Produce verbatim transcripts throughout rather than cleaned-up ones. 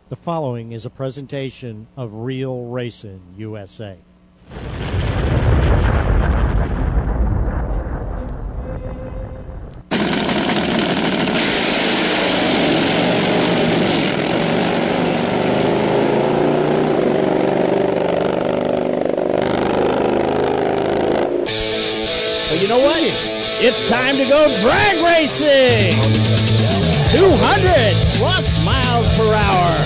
The following is a presentation of Real Racing U S A. Well, you know what? It's time to go drag racing! two hundred plus miles per hour.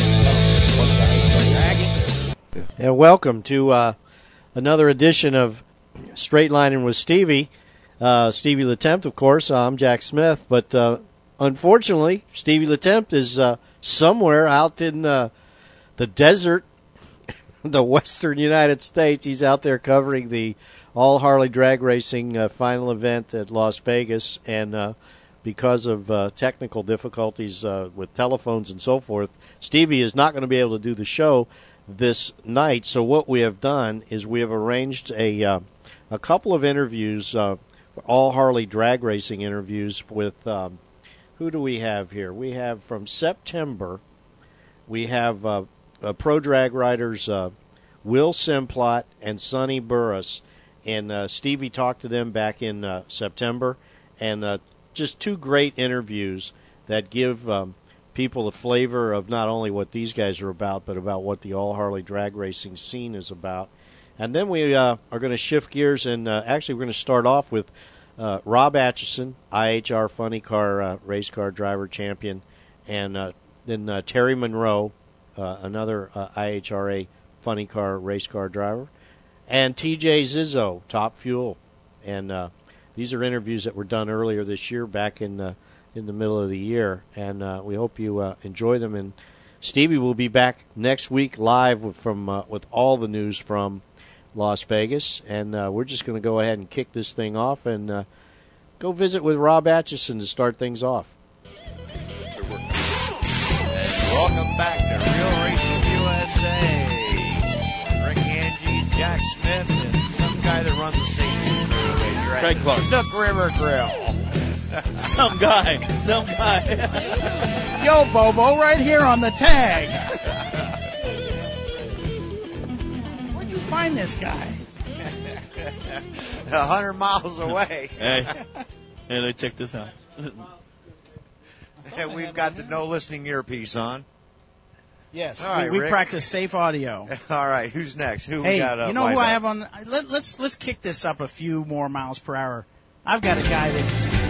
And welcome to uh, another edition of Straight Lining with Stevie. Uh, Stevie LeTempt, of course. I'm Jack Smith. But uh, unfortunately, Stevie LeTempt is uh, somewhere out in uh, the desert, the western United States. He's out there covering the All Harley Drag Racing uh, final event at Las Vegas. And uh, because of uh, technical difficulties uh, with telephones and so forth, Stevie is not going to be able to do the show this night. So what we have done is we have arranged a uh, a couple of interviews, uh, All Harley Drag Racing interviews with, um, who do we have here? We have from September, we have uh, uh, pro drag riders uh, Will Simplot and Sonny Burris. And uh, Stevie talked to them back in uh, September, and uh, just two great interviews that give um, people a flavor of not only what these guys are about, but about what the All Harley drag racing scene is about. And then we uh, are going to shift gears, and uh, actually we're going to start off with uh, Rob Atchison, I H R Funny Car uh, Race Car Driver Champion, and uh, then uh, Terry Monroe, uh, another uh, I H R A Funny Car Race Car Driver, and T J Zizzo, Top Fuel. And uh, these are interviews that were done earlier this year, back in uh, in the middle of the year, and uh, we hope you uh, enjoy them. And Stevie will be back next week live with, from uh, with all the news from Las Vegas, and uh, we're just going to go ahead and kick this thing off and uh, go visit with Rob Atchison to start things off. And welcome back to Real Racing U S A. Rick Angie, Jack Smith, and some guy that runs the safety crew. You're Craig at Clark. Snook River Grill. Some guy. Some guy. Yo, Bobo, right here on the tag. Where'd you find this guy? A hundred miles away. Hey. Hey, let's check this out. And we've got the no listening earpiece on. Yes, All right, we, we Rick. practice safe audio. All right, who's next? Who Hey, we got up? you know who lined I up? have on? Let, let's let's kick this up a few more miles per hour. I've got a guy that's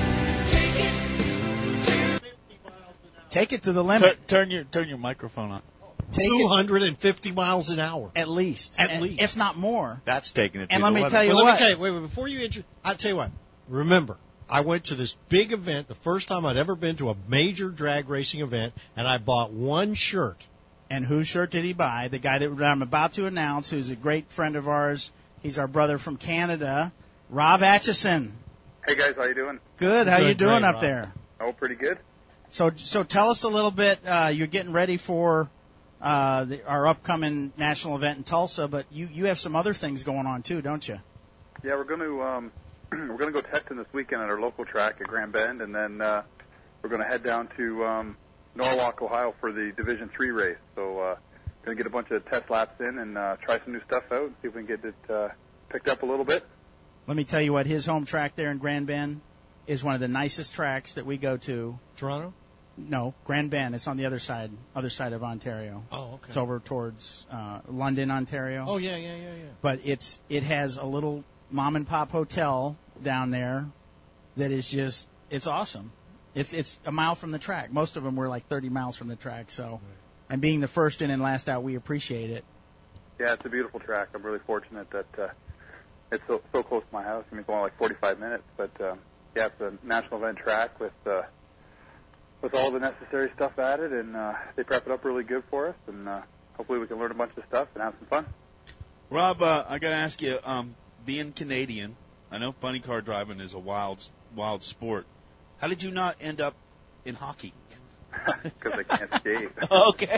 take it to the Turn, limit. turn your turn your microphone on. Take two it hundred fifty miles an hour. at least, At and- least. if not more. That's taking it to And the let me limit. tell you Well, let what. me tell you, wait, wait, before you intro, I'll tell you what. Remember, I went to this big event, the first time I'd ever been to a major drag racing event, and I bought one shirt. And whose shirt did he buy? The guy that I'm about to announce, who's a great friend of ours. He's our brother from Canada, Rob Atchison. Hey guys, how you doing? Good. How Good, you doing great, up Rob. there? Oh, pretty good. So, so tell us a little bit. Uh, you're getting ready for uh, the, our upcoming national event in Tulsa, but you, you have some other things going on too, don't you? Yeah, we're going to um, we're going to go testing this weekend at our local track at Grand Bend, and then uh, we're going to head down to um, Norwalk, Ohio, for the Division Three race. So, uh, going to get a bunch of test laps in and uh, try some new stuff out, and see if we can get it uh, picked up a little bit. Let me tell you what, his home track there in Grand Bend is one of the nicest tracks that we go to. Toronto? No, Grand Bend. It's on the other side, other side of Ontario. Oh, okay. It's over towards uh, London, Ontario. Oh, yeah, yeah, yeah, yeah. But it's it has a little mom and pop hotel down there that is just it's awesome. It's it's a mile from the track. Most of them were like thirty miles from the track. So, and being the first in and last out, we appreciate it. Yeah, it's a beautiful track. I'm really fortunate that uh, it's so, so close to my house. I mean, it's only like forty-five minutes, but um, yeah, it's a national event track with uh, with all the necessary stuff added, and uh, they prep it up really good for us, and uh, hopefully we can learn a bunch of stuff and have some fun. Rob, uh, I got to ask you, um, being Canadian, I know funny car driving is a wild, wild sport. How did you not end up in hockey? Because I can't skate. Okay.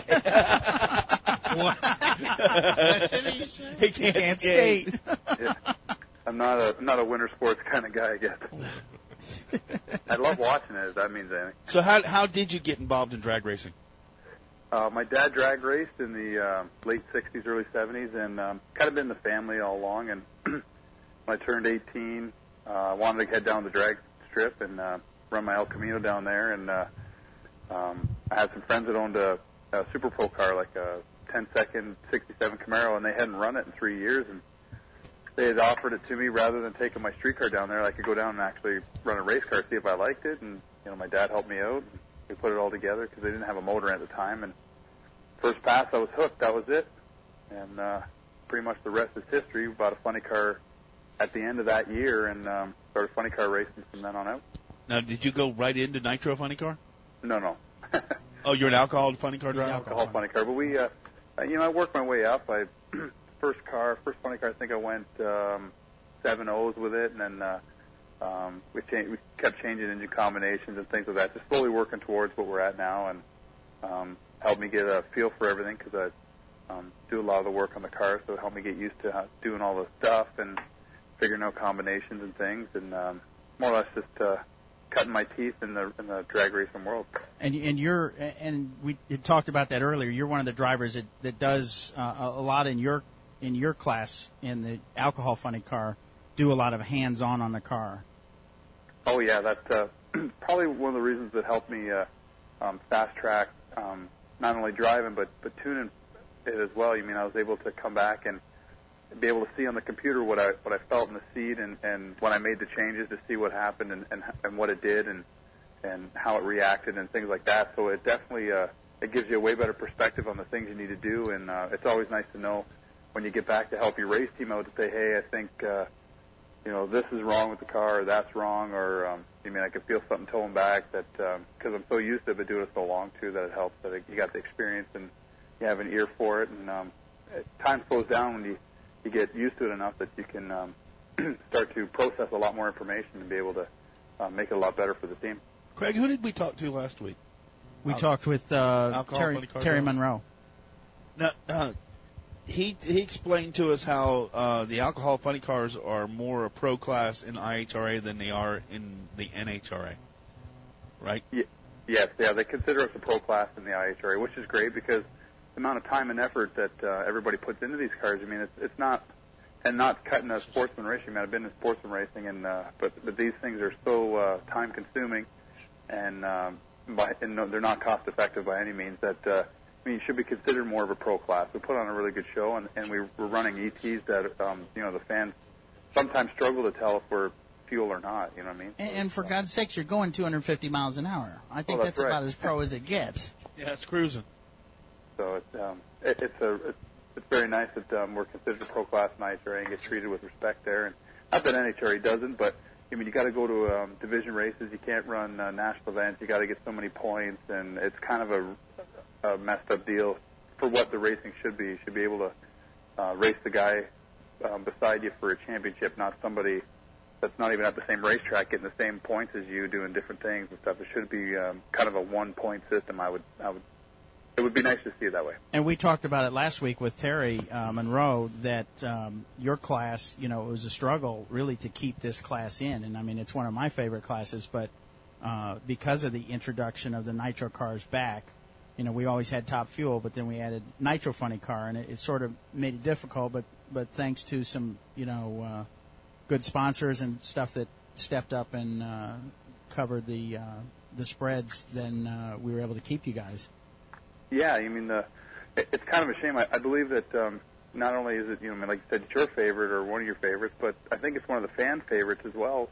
He can't skate. Yeah. I'm not a I'm not a winter sports kind of guy, I guess. I love watching it, if that means anything. So how how did you get involved in drag racing? Uh, my dad drag raced in the uh, late sixties, early seventies, and um, kind of been in the family all along. And when I turned eighteen, uh, I wanted to head down the drag strip and uh, run my El Camino down there. And uh, um, I had some friends that owned a, a Super Pro car, like a ten-second sixty-seven Camaro, and they hadn't run it in three years. And they had offered it to me rather than taking my street car down there. I could go down and actually run a race car, see if I liked it. And you know, my dad helped me out. And we put it all together because they didn't have a motor at the time. And first pass, I was hooked. That was it. And uh, pretty much the rest is history. We bought a funny car at the end of that year and um, started funny car racing from then on out. Now, did you go right into nitro funny car? No, no. Oh, you're an alcohol funny car driver? Alcohol funny car. But we, uh, you know, I worked my way up. I first car, first funny car, I think I went um, seven O's with it, and then uh, um, we changed, we kept changing engine combinations and things like that, just slowly working towards what we're at now, and um, helped me get a feel for everything because I um, do a lot of the work on the car, so it helped me get used to how, doing all the stuff and figuring out combinations and things, and um, more or less just uh, cutting my teeth in the in the drag racing world. And and you're and we had talked about that earlier. You're one of the drivers that that does uh, a lot in your in your class in the alcohol funny car. Do a lot of hands-on on the car. Oh yeah, that's uh, probably one of the reasons that helped me uh, um, fast track um, not only driving but but tuning it as well. You mean I was able to come back and be able to see on the computer what I what I felt in the seat, and, and when I made the changes to see what happened and, and, and what it did and and how it reacted and things like that. So it definitely uh, it gives you a way better perspective on the things you need to do, and uh, it's always nice to know when you get back to help your race team out to say, hey, I think uh, you know this is wrong with the car, or that's wrong, or um, I mean I could feel something towing back that because um, I'm so used to it, but doing it so long too that it helps that it, you got the experience and you have an ear for it, and um, it, time slows down when you you get used to it enough that you can um, start to process a lot more information and be able to uh, make it a lot better for the team. Craig, who did we talk to last week? We Al- talked with uh, Terry, Terry Monroe. Now, uh, he he explained to us how uh, the alcohol funny cars are more a pro class in I H R A than they are in the N H R A, right? Yeah, yes, yeah, they consider us a pro class in the I H R A, which is great because the amount of time and effort that uh, everybody puts into these cars. I mean, it's it's not, and not cutting a sportsman racing. I mean, I've been in sportsman racing, and uh, but but these things are so uh, time consuming, and um, by, and no, they're not cost effective by any means. That uh, I mean, you should be considered more of a pro class. We put on a really good show, and, and we, we're running E Ts that um, you know the fans sometimes struggle to tell if we're fuel or not. You know what I mean? And, and for God's sakes, you're going two hundred fifty miles an hour. I think well, that's, that's right. about as pro as it gets. Yeah, it's cruising. So it's um, it, it's a it's, it's very nice that um, we're considered a pro class in I H R A and get treated with respect there. And not that N H R A doesn't, but I mean you got to go to um, division races. You can't run uh, national events. You got to get so many points, and it's kind of a, a messed up deal for what the racing should be. You should be able to uh, race the guy um, beside you for a championship, not somebody that's not even at the same racetrack getting the same points as you, doing different things and stuff. It should be um, kind of a one point system. I would I would. It would be nice to see it that way. And we talked about it last week with Terry uh, Monroe that um, your class, you know, it was a struggle really to keep this class in. And, I mean, it's one of my favorite classes, but uh, because of the introduction of the nitro cars back, you know, we always had Top Fuel, but then we added Nitro Funny Car, and it, it sort of made it difficult. But, but thanks to some, you know, uh, good sponsors and stuff that stepped up and uh, covered the, uh, the spreads, then uh, we were able to keep you guys. Yeah, I mean, the, it, it's kind of a shame. I, I believe that um, not only is it, you know, I mean, like you said, it's your favorite or one of your favorites, but I think it's one of the fan favorites as well.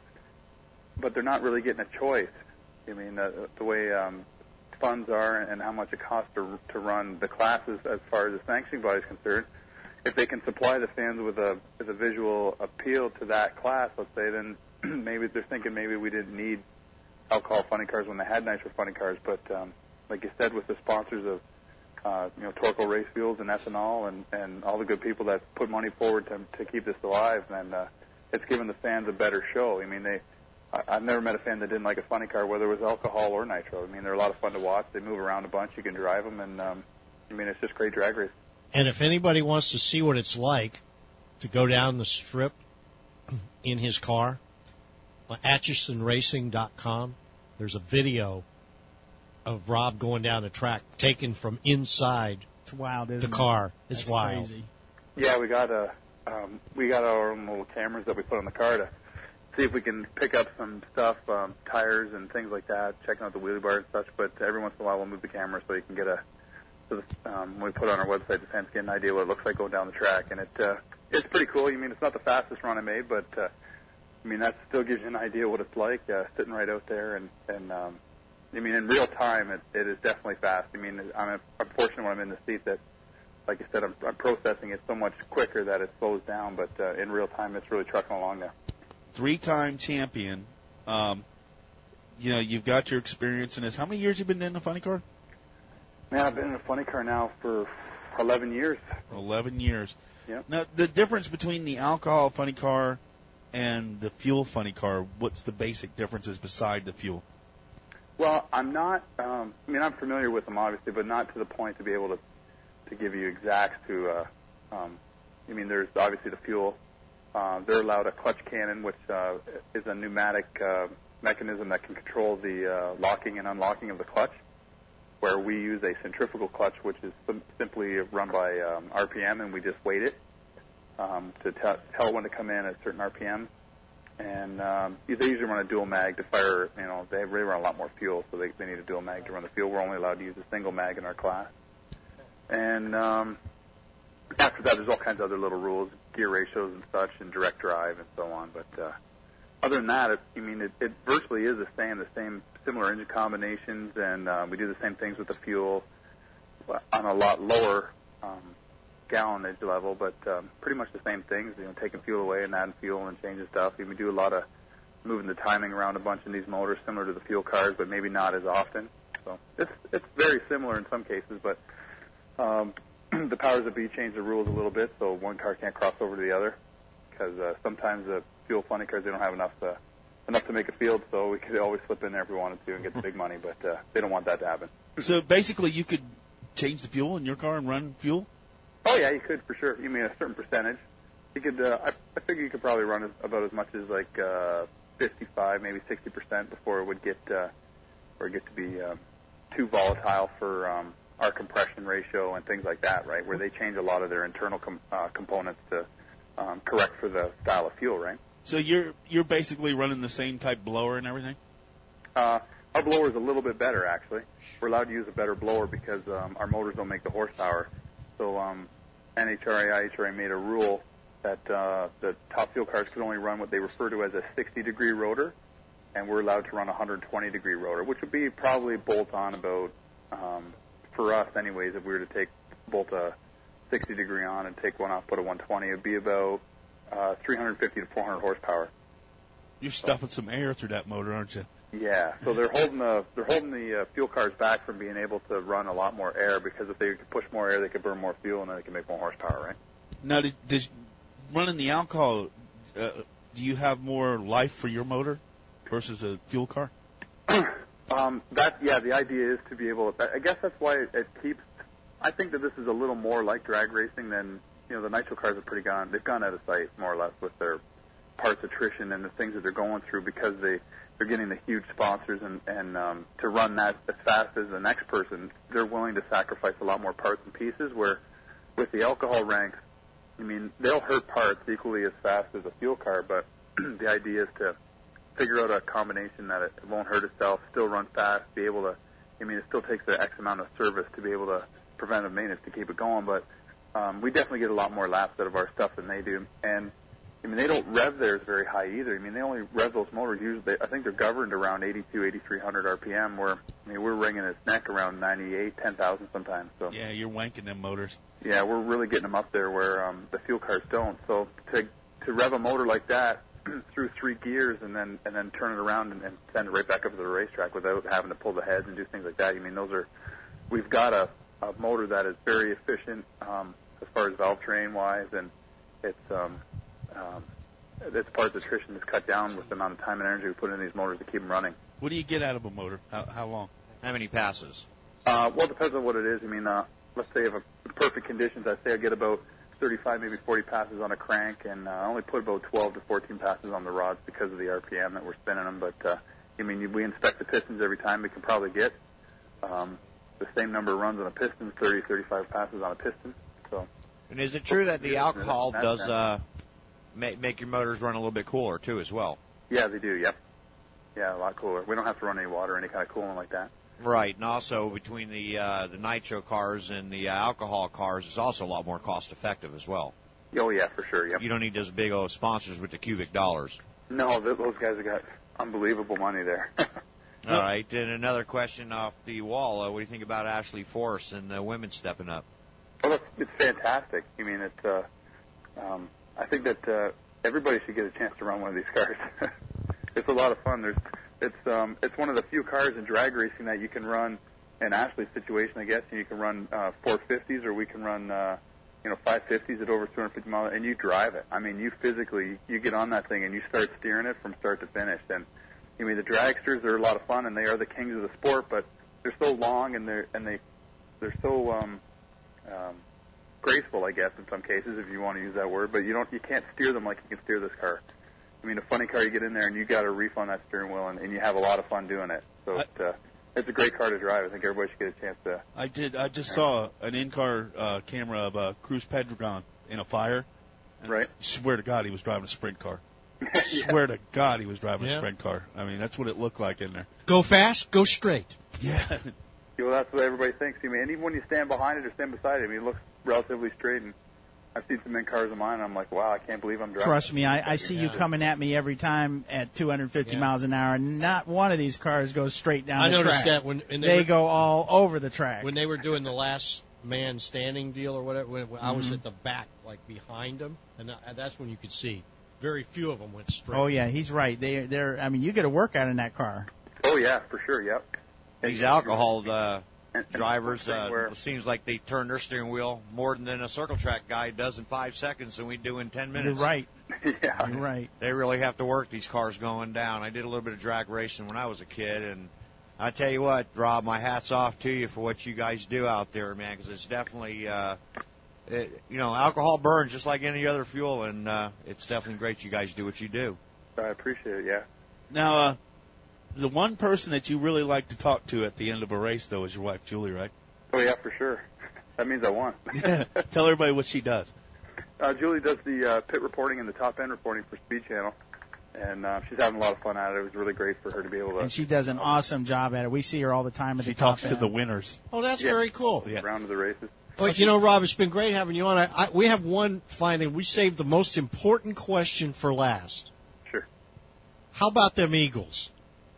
But they're not really getting a choice. I mean, the, the way um, funds are and how much it costs to, to run the classes as far as the sanctioning body is concerned. If they can supply the fans with a with a visual appeal to that class, let's say, then maybe they're thinking maybe we didn't need alcohol funny cars when they had nitro funny cars, but um, like you said, with the sponsors of, uh, you know, Torco Race Fuels and Ethanol and, and all the good people that put money forward to, to keep this alive, and uh, it's given the fans a better show. I mean, they, I, I've never met a fan that didn't like a funny car, whether it was alcohol or nitro. I mean, they're a lot of fun to watch. They move around a bunch. You can drive them, and um, I mean, it's just great drag race. And if anybody wants to see what it's like to go down the strip in his car, atchison racing dot com, there's a video of Rob going down the track, taken from inside It's wild, isn't the it? car. It's That's wild. Crazy. Yeah, we got a um, we got our own little cameras that we put on the car to see if we can pick up some stuff, um, tires and things like that, checking out the wheelie bar and such. But every once in a while, we'll move the camera so you can get a. So the, um, when we put it on our website, the fans get an idea what it looks like going down the track, and it uh, it's pretty cool. You mean it's not the fastest run I made, but uh, I mean that still gives you an idea what it's like uh, sitting right out there, and and um, I mean in real time, it, it is definitely fast. I mean I'm, I'm fortunate when I'm in the seat that, like I said, I'm, I'm processing it so much quicker that it slows down, but uh, in real time, it's really trucking along there. Three-time champion. Um, you know, you've got your experience in this. How many years have you been in the funny car? Man, I've been in a funny car now for eleven years. Eleven years. Yeah. Now, the difference between the alcohol funny car and the fuel funny car, what's the basic differences beside the fuel? Well, I'm not. Um, I mean, I'm familiar with them obviously, but not to the point to be able to to give you exacts. To, uh, um, I mean, there's obviously the fuel. Uh, they're allowed a clutch cannon, which uh, is a pneumatic uh, mechanism that can control the uh, locking and unlocking of the clutch, where we use a centrifugal clutch, which is sim- simply run by um, R P M, and we just weight it um, to t- tell when to come in at a certain R P M. And um, they usually run a dual mag to fire. You know, they really run a lot more fuel, so they, they need a dual mag to run the fuel. We're only allowed to use a single mag in our class. And um, after that, there's all kinds of other little rules, gear ratios and such, and direct drive and so on. But uh, other than that, it, I mean, it, it virtually is the same, the same similar engine combinations, and uh, we do the same things with the fuel on a lot lower um, gallonage level, but um, pretty much the same things. You know, taking fuel away and adding fuel and changing stuff. And we do a lot of moving the timing around a bunch in these motors, similar to the fuel cars, but maybe not as often. So it's it's very similar in some cases, but um, the powers that be change the rules a little bit, so one car can't cross over to the other, because uh, sometimes the fuel funny cars, they don't have enough uh, enough to make a field, so we could always slip in there if we wanted to and get the big money, but uh, they don't want that to happen. So basically, you could change the fuel in your car and run fuel? Oh yeah, you could for sure. You mean a certain percentage? You could. Uh, I, I figure you could probably run as, about as much as like uh, fifty-five, maybe sixty percent before it would get, uh, or get to be uh, too volatile for um, our compression ratio and things like that, right? Where they change a lot of their internal com- uh, components to um, correct for the style of fuel, right? So you're you're basically running the same type blower and everything? Uh, our blower is a little bit better, actually. We're allowed to use a better blower because um, our motors don't make the horsepower. So um, N H R A, I H R A made a rule that uh, the top fuel cars could only run what they refer to as a sixty-degree rotor, and we're allowed to run a one hundred twenty-degree rotor, which would be probably bolt-on about, um, for us anyways, if we were to take bolt a sixty-degree on and take one off, put a one twenty, it would be about uh, three hundred fifty to four hundred horsepower. You're stuffing some air through that motor, aren't you? Yeah, so they're holding the they're holding the uh, fuel cars back from being able to run a lot more air, because if they could push more air, they could burn more fuel, and then they can make more horsepower, right? Now, did, does running the alcohol, uh, do you have more life for your motor versus a fuel car? um, that yeah, the idea is to be able to. I guess that's why it, it keeps. I think that this is a little more like drag racing than, you know, the nitro cars are pretty gone. They've gone out of sight more or less with their parts attrition and the things that they're going through, because they. They're getting the huge sponsors, and, and um, to run that as fast as the next person, they're willing to sacrifice a lot more parts and pieces, where with the alcohol ranks, I mean, they'll hurt parts equally as fast as a fuel car, but the idea is to figure out a combination that it, it won't hurt itself, still run fast, be able to, I mean, it still takes the X amount of service to be able to, preventive maintenance to keep it going, but um, we definitely get a lot more laps out of our stuff than they do, and I mean, they don't rev theirs very high either. I mean, they only rev those motors usually. I think they're governed around eighty-two, eighty-three hundred R P M. Where I mean, we're wringing its neck around ninety-eight, ten thousand sometimes. So yeah, you're wanking them motors. Yeah, we're really getting them up there where um, the fuel cars don't. So to to rev a motor like that through three gears and then and then turn it around and, and send it right back up to the racetrack without having to pull the heads and do things like that. I mean, those are we've got a, a motor that is very efficient um, as far as valve train wise, and it's. Um, Um, its parts attrition is cut down with the amount of time and energy we put in these motors to keep them running. What do you get out of a motor? How, how long? How many passes? Uh, well, it depends on what it is. I mean, uh, let's say if a perfect conditions, I'd say I get about thirty-five, maybe forty passes on a crank, and uh, I only put about twelve to fourteen passes on the rods because of the R P M that we're spinning them. But, uh, I mean, we inspect the pistons every time we can probably get. Um, the same number of runs on a piston, thirty, thirty-five passes on a piston. So. And is it true that the alcohol does uh, make, make your motors run a little bit cooler, too, as well? Yeah, they do, yep. Yeah, a lot cooler. We don't have to run any water or any kind of coolant like that. Right, and also between the uh, the nitro cars and the uh, alcohol cars, it's also a lot more cost-effective as well. Oh, yeah, for sure, yep. You don't need those big old sponsors with the cubic dollars. No, th- those guys have got unbelievable money there. All right, and another question off the wall. Uh, what do you think about Ashley Force and the women stepping up? Well, it's, it's fantastic. I mean, it's. Uh, um, I think that uh, everybody should get a chance to run one of these cars. It's a lot of fun. There's, it's, um, it's one of the few cars in drag racing that you can run. In Ashley's situation, I guess, you can run uh, four fifties, or we can run, uh, you know, five fifties at over two hundred fifty miles, and you drive it. I mean, you physically, you get on that thing and you start steering it from start to finish. And I mean, the dragsters are a lot of fun, and they are the kings of the sport. But they're so long, and they're and they they're so. Um, Um, graceful, I guess, in some cases, if you want to use that word, but you don't, you can't steer them like you can steer this car. I mean, a funny car, you get in there and you got a reef on that steering wheel, and, and you have a lot of fun doing it. So I, it, uh, it's a great car to drive. I think everybody should get a chance to. I did. I just saw an in-car uh, camera of uh, Cruz Pedregon in a fire. And Right. I swear to God, he was driving a sprint car. Yeah. Swear to God, he was driving Yeah. a sprint car. I mean, that's what it looked like in there. Go fast, go straight. Yeah. Well, that's what everybody thinks. I mean, and even when you stand behind it or stand beside it, I mean, it looks relatively straight. And I've seen some in cars of mine, and I'm like, wow, I can't believe I'm driving. Trust me, I, I see you coming at me every time at two hundred fifty Yeah. miles an hour, and not one of these cars goes straight down I the noticed track. that when and they, They were, go all over the track. when they were doing the last man standing deal or whatever. When, when I was at the back, like behind them, and I, that's when you could see. Very few of them went straight. Oh yeah, he's right. They, they're. I mean, you get a workout in that car. Oh yeah, for sure. Yep. These alcohol uh, And- and drivers, thing uh, where- it seems like they turn their steering wheel more than a circle track guy does in five seconds than we do in ten You're minutes. right. yeah. You're right. They really have to work these cars going down. I did a little bit of drag racing when I was a kid, and I tell you what, Rob, my hat's off to you for what you guys do out there, man, because it's definitely, uh, it, you know, alcohol burns just like any other fuel, and uh, it's definitely great you guys do what you do. I appreciate it. Yeah. Now, uh, the one person that you really like to talk to at the end of a race, though, is your wife, Julie, right? Oh yeah, for sure. That means I won. Tell everybody what she does. Uh, Julie does the uh, pit reporting and the top end reporting for Speed Channel, and uh, she's having a lot of fun at it. It was really great for her to be able to. And she does an awesome job at it. We see her all the time at She the top talks to end. the winners. Oh, that's Yeah. very cool. Yeah. round of the races. But you know, Rob, it's been great having you on. I, I, we have one finding. We saved the most important question for last. Sure. How about them Eagles?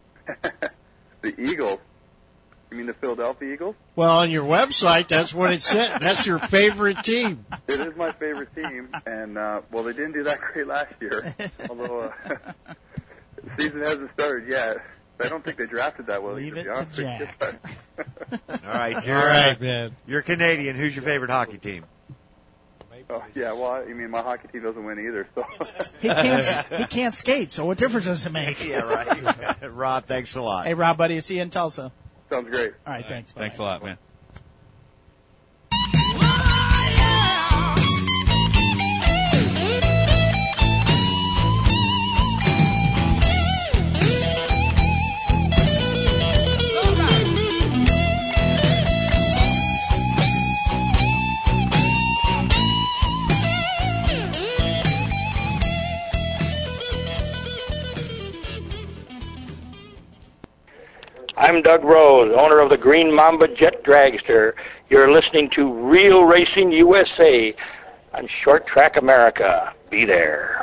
The Eagles. You mean the Philadelphia Eagles? Well, on your website, that's what it said. That's your favorite team. It is my favorite team, and uh, well, they didn't do that great last year. Although uh, the season hasn't started yet, I don't think they drafted that well. Leave to it be to honest with you. Jack. All right, you're, All right, uh, man. you're Canadian. Who's your favorite hockey team? Oh, yeah, well, I mean, my hockey team doesn't win either, so. He can't. He can't skate. So what difference does it make? Yeah, right. Rob, thanks a lot. Hey, Rob, buddy, see you in Tulsa. Sounds great. All right, thanks. Bye. Thanks a lot, man. I'm Doug Rose, owner of the Green Mamba Jet Dragster. You're listening to Real Racing U S A on Short Track America. Be there.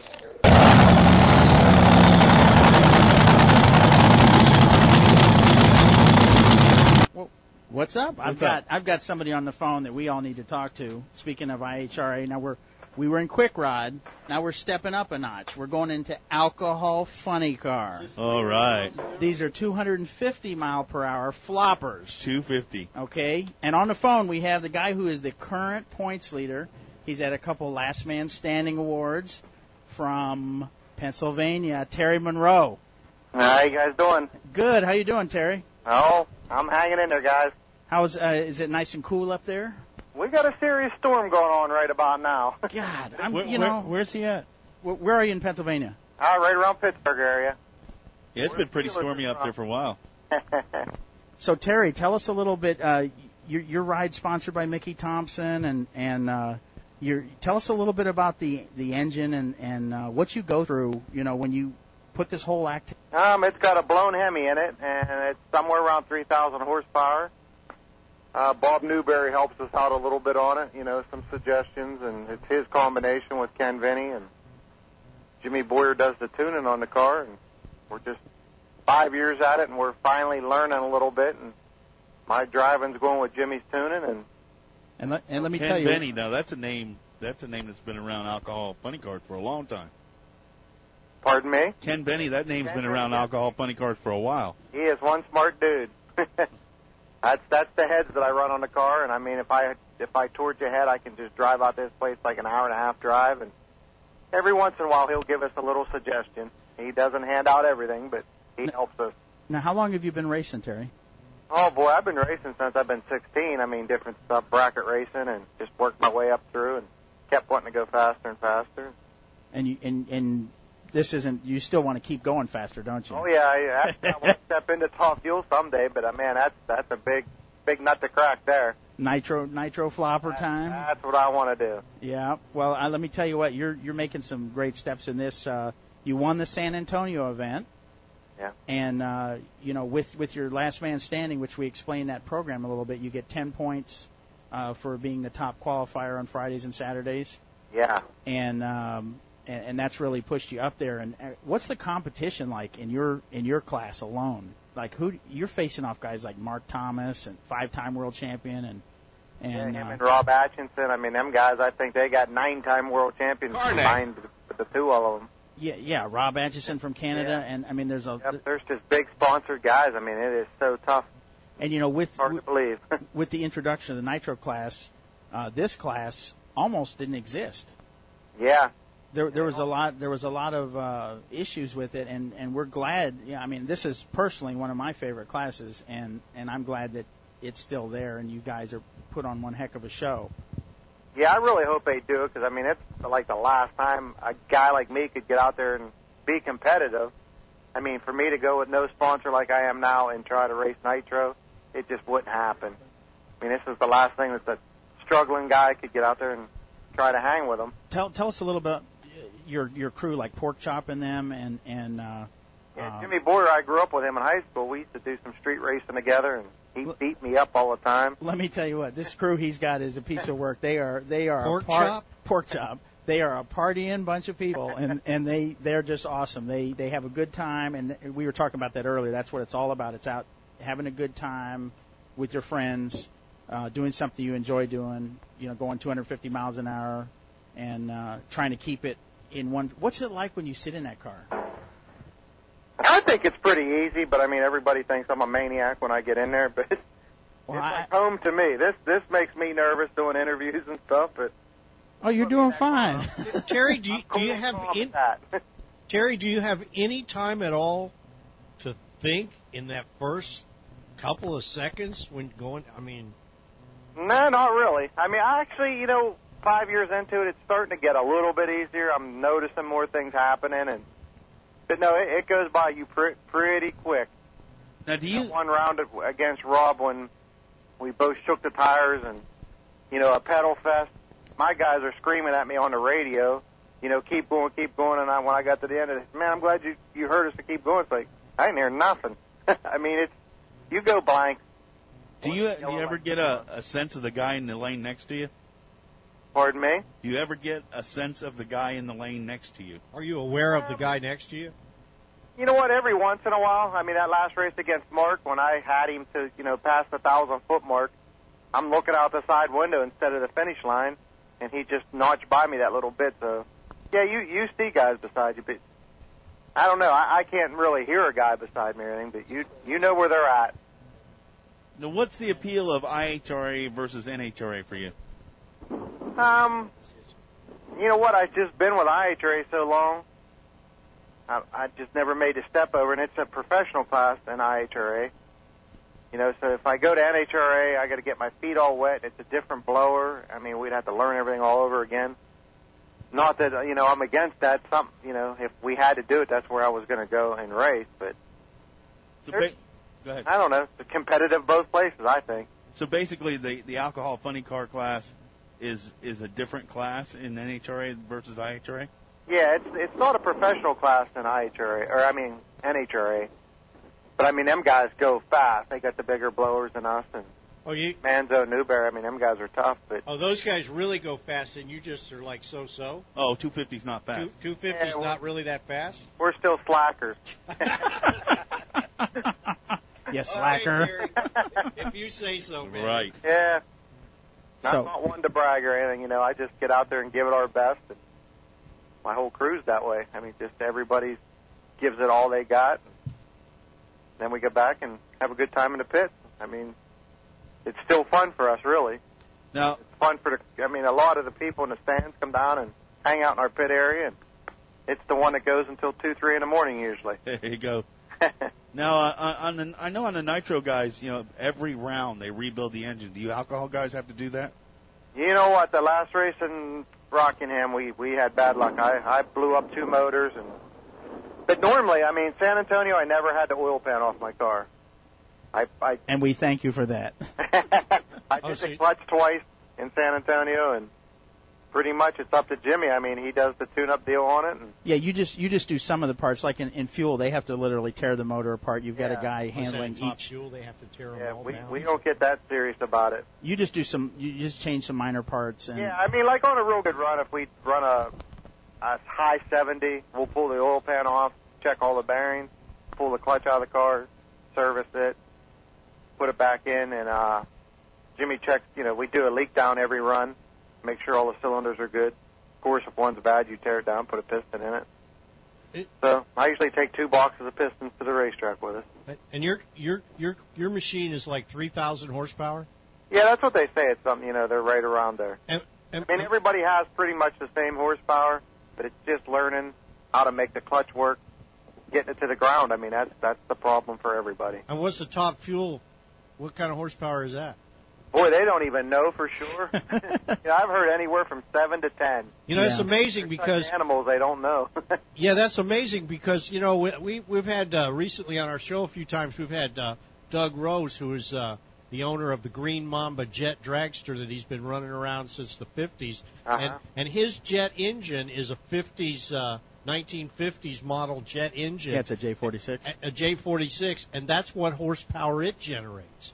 What's up? I've What's got up? I've got somebody on the phone that we all need to talk to. Speaking of I H R A, now we're we were in Quick Rod. Now we're stepping up a notch. We're going into alcohol funny car. All right. These are two hundred fifty mile per hour floppers. two fifty. Okay, and on the phone we have the guy who is the current points leader. He's at a couple Last Man Standing awards from Pennsylvania. Terry Monroe. How you guys doing? Good. How you doing, Terry? Oh, I'm hanging in there, guys. How's uh, is it nice and cool up there? We got a serious storm going on right about now. God, I'm Where, you where- know where's he at? wh- where are you in Pennsylvania? Uh, right around Pittsburgh area. Yeah, it's been pretty stormy up there for a while. So Terry, tell us a little bit. Uh, your, your ride sponsored by Mickey Thompson, and and uh, your tell us a little bit about the the engine and and uh, what you go through. You know, when you put this whole act. Um, it's got a blown Hemi in it, and it's somewhere around three thousand horsepower. Uh, Bob Newberry helps us out a little bit on it, you know, some suggestions, and it's his combination with Ken Vinny, and Jimmy Boyer does the tuning on the car, and we're just five years at it, and we're finally learning a little bit, and my driving's going with Jimmy's tuning, and and let, and let me Ken tell you, Benny, now that's a name. That's a name that's been around alcohol funny cars for a long time. Pardon me? Ken Benny, that name's Ken been around Benny. alcohol funny cars for a while. He is one smart dude. that's that's the heads that I run on the car, and I mean, if I if I torch ahead, I can just drive out this place like an hour and a half drive, and every once in a while he'll give us a little suggestion. He doesn't hand out everything, but he helps us. now how long have you been racing, Terry? Oh boy, I've been racing since I've been sixteen. I mean, different stuff, bracket racing, and just worked my way up through, and kept wanting to go faster and faster. And you and and this isn't. You still want to keep going faster, don't you? Oh yeah, I, I want to step into top fuel someday, but uh, man, that's that's a big big nut to crack there. Nitro nitro flopper That- time. That's what I want to do. Yeah. Well, uh, let me tell you what. You're you're making some great steps in this. Uh, you won the San Antonio event. Yeah. And uh, you know, with with your last man standing, which we explained that program a little bit, you get ten points uh, for being the top qualifier on Fridays and Saturdays. Yeah. And um, and, and that's really pushed you up there. And uh, what's the competition like in your in your class alone? Like who you're facing off guys like Mark Thomas and five-time world champion and and, yeah, him uh, and Rob Atchison. I mean, them guys. I think they got nine-time world champions combined with the two of them. yeah, yeah, Rob Atchison from Canada, Yeah. and I mean, there's a Yep, there's just big sponsored guys. I mean, it is so tough. and you know with Hard to with, believe. with the introduction of the Nitro class, uh, this class almost didn't exist. yeah. There, there was a lot. There was a lot of uh, issues with it, and, and we're glad. Yeah, I mean, this is personally one of my favorite classes, and, and I'm glad that it's still there, and you guys are put on one heck of a show. Yeah, I really hope they do, because, I mean, it's like the last time a guy like me could get out there and be competitive. I mean, for me to go with no sponsor like I am now and try to race Nitro, it just wouldn't happen. I mean, this is the last thing that the struggling guy could get out there and try to hang with them. Tell tell us a little bit your your crew, like Pork Chop and them, and and uh, Yeah, uh, Jimmy Boyer, I grew up with him in high school. We used to do some street racing together, and he beat me up all the time. Let me tell you what, this crew he's got is a piece of work. They are they are Pork a par- Chop? Pork Chop. They are a partying bunch of people, and, and they they're just awesome. They they have a good time, and we were talking about that earlier. That's what it's all about. It's out having a good time with your friends, uh, doing something you enjoy doing. You know, going two hundred fifty miles an hour, and uh, trying to keep it in one. What's it like when you sit in that car? I think it's pretty easy, but I mean, everybody thinks I'm a maniac when I get in there, but it's Well, I, like home to me. This this makes me nervous doing interviews and stuff, but oh, you're doing fine. Terry, do you, do you have cool in, with that. Terry? Do you have any time at all to think in that first couple of seconds when going? I mean, No, not really. I mean, I actually, you know, five years into it, it's starting to get a little bit easier. I'm noticing more things happening, and but no, it, it goes by you pre- pretty quick. Now, do That you? one round against Rob when we both shook the tires, and you know, a pedal fest. My guys are screaming at me on the radio, you know, keep going, keep going. And I, when I got to the end of it, man, I'm glad you you heard us to keep going. It's like I didn't hear nothing. I mean, it's you go blank. Do you? Do you ever get a, a sense of the guy in the lane next to you? Pardon me? Do you ever get a sense of the guy in the lane next to you? are you aware of the guy next to you? You know what? Every once in a while, I mean, that last race against Mark, when I had him to, you know, pass the thousand foot mark, I'm looking out the side window instead of the finish line, and he just notched by me that little bit. So, yeah, you you see guys beside you, but I don't know. I, I can't really hear a guy beside me or anything, but you you know where they're at. Now, what's the appeal of I H R A versus N H R A for you? Um, you know what? I've just been with I H R A so long. I, I just never made a step over, and it's a professional class in I H R A. You know, so if I go to N H R A, I got to get my feet all wet. It's a different blower. I mean, we'd have to learn everything all over again. Not that, you know, I'm against that. Some, you know, if we had to do it, that's where I was going to go and race. But So there's, ba- Go ahead. I don't know. It's competitive both places, I think. So basically, the the alcohol funny car class is is a different class in N H R A versus I H R A. Yeah, it's it's not a professional class in I H R A, or I mean N H R A. But I mean, them guys go fast. They got the bigger blowers than us, and Oh, you. Manzo, Newberry. I mean, them guys are tough. But Oh, those guys really go fast, and you just are like so-so. Oh, two fifty's not fast. Two fifty's Yeah, well- not really that fast. we're still slackers. Yes, slacker. All right, Jerry. If you say so, man. Right. Yeah. Not, So- not one to brag or anything, you know. I just get out there and give it our best. And my whole crew's that way. I mean, just everybody gives it all they got. Then we get back and have a good time in the pit. I mean, it's still fun for us, really. Now, It's fun for the. I mean, a lot of the people in the stands come down and hang out in our pit area, and it's the one that goes until two, three in the morning usually. there you go. Now, uh, on the, I know on the nitro guys, you know, every round they rebuild the engine. Do you alcohol guys have to do that? You know what? The last race in Rockingham, we we had bad luck. I I blew up two motors, and but normally, I mean, San Antonio, I never had the oil pan off my car. I I And we thank you for that. I Oh, did so the you- clutch twice in San Antonio, and pretty much it's up to Jimmy. I mean, he does the tune-up deal on it, and Yeah, you just you just do some of the parts. Like in, in fuel, they have to literally tear the motor apart. You've got Yeah. a guy Was that handling top each. fuel? They have to tear them yeah, all we down. we don't get that serious about it. You just do some. You just change some minor parts. And Yeah, I mean, like on a real good run, if we run a, a high seventy, we'll pull the oil pan off, check all the bearings, pull the clutch out of the car, service it, put it back in, and uh, Jimmy checks. You know, we do a leak down every run, make sure all the cylinders are good. Of course, if one's bad, you tear it down, put a piston in it. It- So I usually take two boxes of pistons to the racetrack with us. And your your your your machine is like three thousand horsepower. Yeah, that's what they say. It's something, you know, they're right around there. And, and, I mean, everybody has pretty much the same horsepower, but it's just learning how to make the clutch work, getting it to the ground. I mean, that's that's the problem for everybody. and what's the top fuel? What kind of horsepower is that? Boy, they don't even know for sure. Yeah, I've heard anywhere from seven to ten. You know, it's Yeah. amazing Such because animals, they don't know. yeah, that's amazing because you know we, we we've had uh, recently on our show a few times we've had uh, Doug Rose, who is uh, the owner of the Green Mamba Jet Dragster that he's been running around since the fifties, Uh-huh. and and his jet engine is a fifties. Uh, nineteen fifties model jet engine. yeah, it's a J forty-six. a, a J forty-six, and that's what horsepower it generates.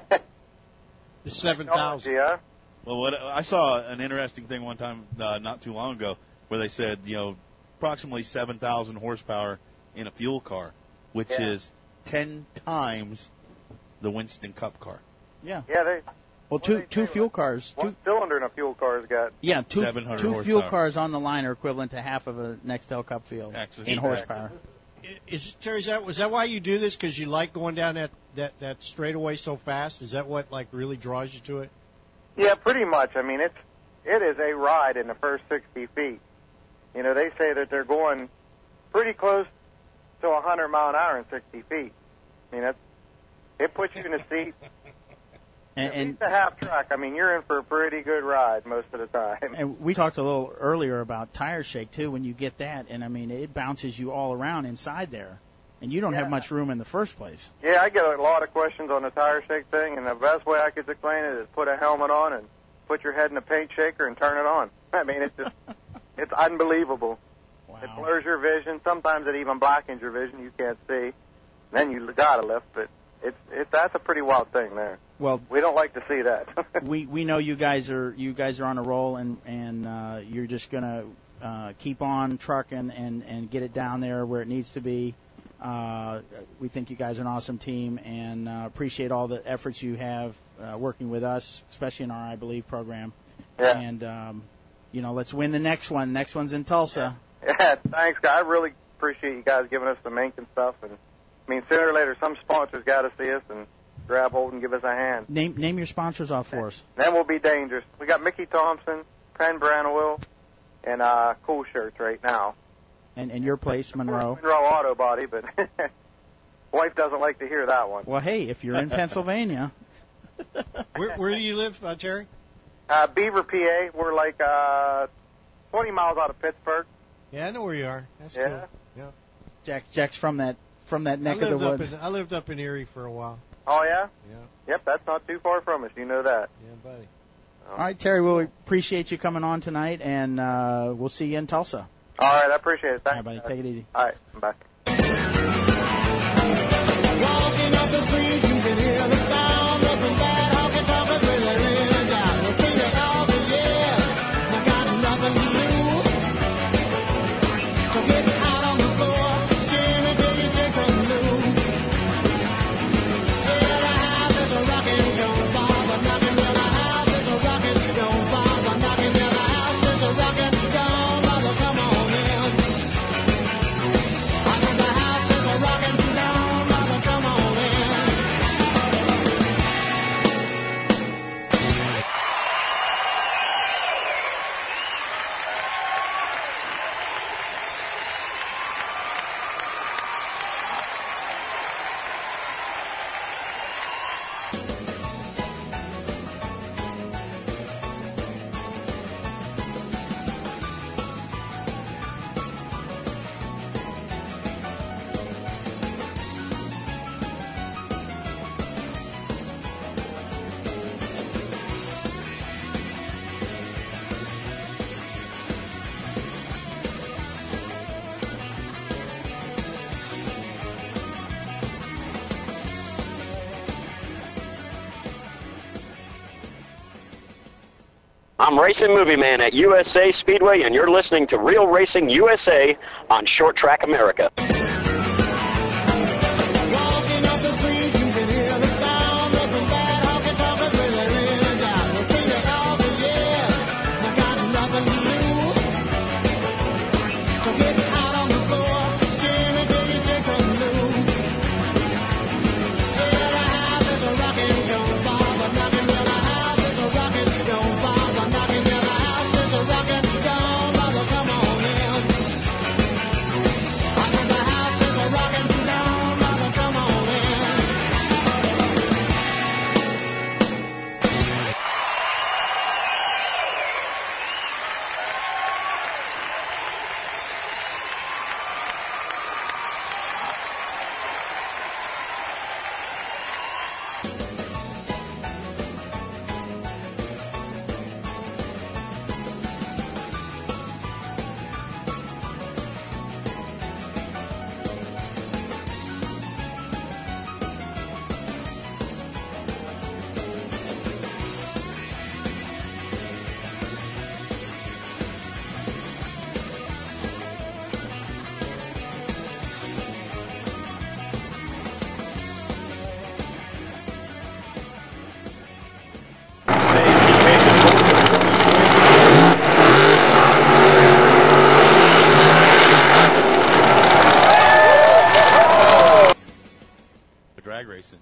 The seven thousand. Yeah. Well, what I saw an interesting thing one time uh, not too long ago where they said, you know, approximately seven thousand horsepower in a fuel car, which Yeah. is ten times the Winston Cup car. Yeah. Yeah, they. Well, What two do they two say, fuel like, cars. Two, One cylinder in a fuel car's got. yeah, two seven hundred two fuel horsepower. cars on the line are equivalent to half of a Nextel Cup field Actually, in horsepower. Is Terry? Is that was that why you do this? Because you like going down that, that that straightaway so fast? Is that what like really draws you to it? Yeah, pretty much. I mean, it's it is a ride in the first sixty feet. You know, they say that they're going pretty close to a hundred mile an hour in sixty feet. I mean, that's it puts you in a seat. And, At and least a half track. I mean, you're in for a pretty good ride most of the time. And we talked a little earlier about tire shake too. When you get that, and I mean, it bounces you all around inside there, and you don't Yeah. have much room in the first place. Yeah, I get a lot of questions on the tire shake thing, and the best way I could explain it is put a helmet on and put your head in a paint shaker and turn it on. I mean, it's just it's unbelievable. It Wow. blurs your vision. Sometimes it even blackens your vision. You can't see. Then you gotta lift, but it's it that's a pretty wild thing there. Well, We don't like to see that. we we know you guys are you guys are on a roll, and and uh, you're just gonna uh, keep on trucking and and get it down there where it needs to be. Uh, we think you guys are an awesome team, and uh, appreciate all the efforts you have uh, working with us, especially in our I Believe program. Yeah. And um, you know, let's win the next one. Next one's in Tulsa. Yeah, thanks, guys. I really appreciate you guys giving us the ink and stuff. And I mean, sooner or later, some sponsors got to see us and grab hold and give us a hand. Name name your sponsors off for us. Then we'll be dangerous. We got Mickey Thompson, Penn Branowil, and uh, Cool Shirts right now. And and your place, Monroe. Monroe Auto Body, but wife doesn't like to hear that one. Well, hey, if you're in Pennsylvania, Where, where do you live, uh, Terry? Uh, Beaver, P A. We're like uh, twenty miles out of Pittsburgh. Yeah, I know where you are. That's Yeah. cool. Yeah. Jack Jack's from that from that neck I of the lived woods. Up in, I lived up in Erie for a while. Oh, yeah? Yeah. Yep, that's not too far from us. You know that. Yeah, buddy. All right, Terry, well, we appreciate you coming on tonight, and uh, we'll see you in Tulsa. All right, I appreciate it. Thanks. All right, buddy. Take it easy. All right, bye. Walking up the street, you can hear the sound of some bad honky tonkers with their head down. We'll sing it all the year. I got nothing to lose. So get out on the floor, shimmy till you shake some loose. Yeah, the house is a rockin', don't bother knocking. Yeah, the house is a rockin', don't bother knocking. Yeah, the house is a rockin', don't bother, come on in. I said the house is a rockin', don't bother, come on in. I'm Racing Movie Man at U S A Speedway, and you're listening to Real Racing U S A on Short Track America. Walking up the street, you can hear the sound of some bad honky tonkers with their head down. We'll sing it all the year. I got nothing to lose. So get out on the floor, shimmy till you shake some loose. Yeah, the house is a rockin', don't bother knocking. Yeah, the house is a rockin', don't bother knocking. Yeah, the house is a rockin', don't bother, come on in. I said the house is a rockin', don't bother, come on in. Drag racing.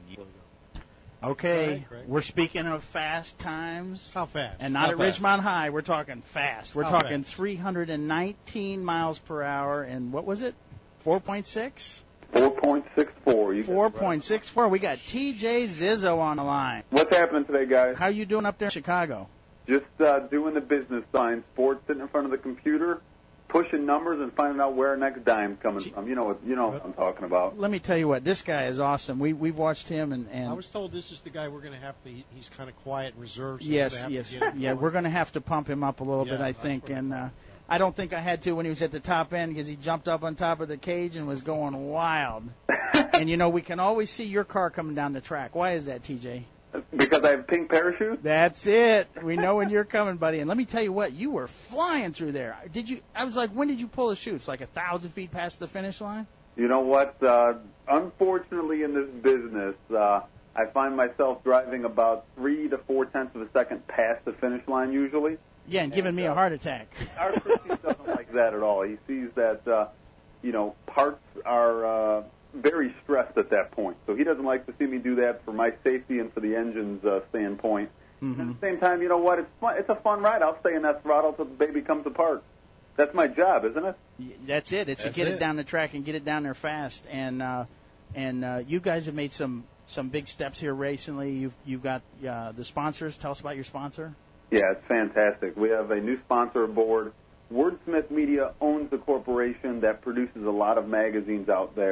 Okay, All right, Craig. we're speaking of fast times. How fast? And not How at fast? Ridgemont High. We're talking fast. We're How talking fast? three hundred nineteen miles per hour, and what was it? four point six? four point six four. You four point six four. We got T J Zizzo on the line. What's happening today, guys? How you doing up there in Chicago? Just uh, doing the business side, sports, sitting in front of the computer, pushing numbers and finding out where our next dime's coming from. You know what? You know what I'm talking about. Let me tell you what, this guy is awesome. We we've watched him, and, and I was told this is the guy we're going to have to. he- He's kind of quiet and reserved. So yes, we're gonna have yes, to get him yeah. going. We're going to have to pump him up a little Yeah, bit, I that's think, what I'm and uh, talking I don't think I had to when he was at the top end because he jumped up on top of the cage and was going wild. And you know, we can always see your car coming down the track. Why is that, T J? Because I have pink parachute? That's it. We know when you're coming, buddy. And let me tell you what, you were flying through there. Did you? I was like, when did you pull the chutes? Like a thousand feet past the finish line? You know what? Uh, unfortunately, in this business, uh, I find myself driving about three to four tenths of a second past the finish line usually. Yeah, and giving me a heart attack. Our Christie doesn't like that at all. He sees that, uh, you know, parts are uh, very stressed at that point. So he doesn't like to see me do that for my safety and for the engine's uh, standpoint. Mm-hmm. And at the same time, you know what? It's fun. It's a fun ride. I'll stay in that throttle till the baby comes apart. That's my job, isn't it? That's it. It's That's to get it. it. down the track and get it down there fast. And uh, and uh, you guys have made some, some big steps here recently. You've you've got uh, the sponsors. Tell us about your sponsor. Yeah, it's fantastic. We have a new sponsor aboard. Wordsmith Media owns the corporation that produces a lot of magazines out there.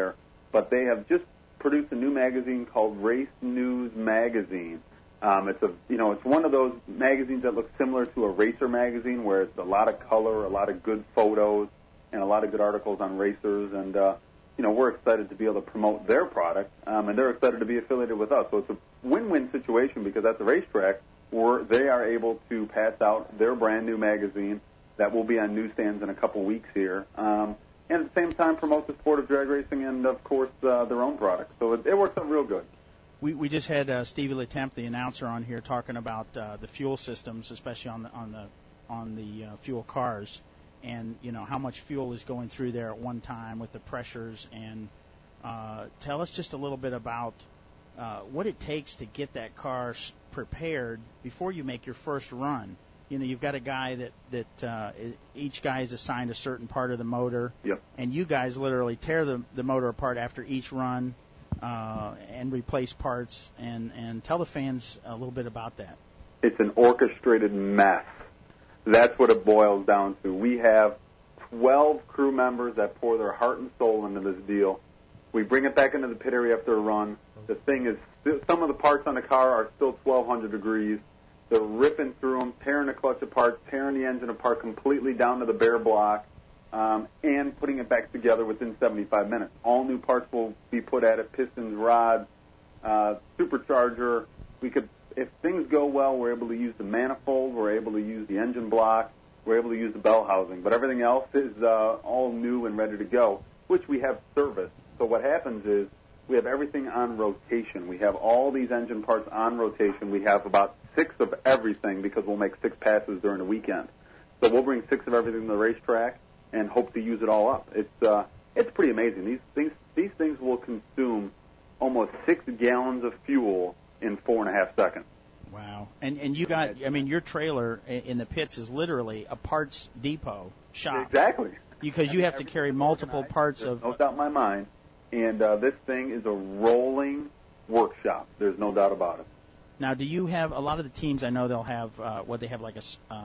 but they have just produced a new magazine called Race News Magazine. Um, it's a you know it's one of those magazines that looks similar to a racer magazine, where it's a lot of color, a lot of good photos, and a lot of good articles on racers. And uh, you know we're excited to be able to promote their product, um, and they're excited to be affiliated with us. So it's a win-win situation, because at the racetrack, we're, they are able to pass out their brand new magazine that will be on newsstands in a couple weeks here, um, and at the same time promote the sport of drag racing and, of course, uh, their own product. So it, it works out real good. We we just had uh, Stevie LeTemp, the announcer, on here talking about uh, the fuel systems, especially on the on the on the uh, fuel cars, and you know how much fuel is going through there at one time with the pressures. And uh, tell us just a little bit about uh, what it takes to get that car s- prepared before you make your first run. You know, you've got a guy that that uh, each guy is assigned a certain part of the motor, Yep. and you guys literally tear the the motor apart after each run. Uh, and replace parts, and, and tell the fans a little bit about that. It's an orchestrated mess. That's what it boils down to. We have twelve crew members that pour their heart and soul into this deal. We bring it back into the pit area after a run. The thing is, still, some of the parts on the car are still twelve hundred degrees. They're ripping through them, tearing the clutch apart, tearing the engine apart completely down to the bare block. Um, and putting it back together within seventy-five minutes. All new parts will be put at it, pistons, rods, uh, supercharger. We could, if things go well, we're able to use the manifold, we're able to use the engine block, we're able to use the bell housing. But everything else is uh, all new and ready to go, which we have serviced. So what happens is we have everything on rotation. We have all these engine parts on rotation. We have about six of everything, because we'll make six passes during the weekend. So we'll bring six of everything to the racetrack and hope to use it all up. It's uh, it's pretty amazing. These things these things will consume almost six gallons of fuel in four and a half seconds. Wow! And and you got, I mean, your trailer in the pits is literally a parts depot shop. Exactly. Because you have to carry multiple parts There's of. no doubt in my mind. And uh, this thing is a rolling workshop. There's no doubt about it. Now, do you have a lot of the teams? I know they'll have uh, what they have like a. Uh,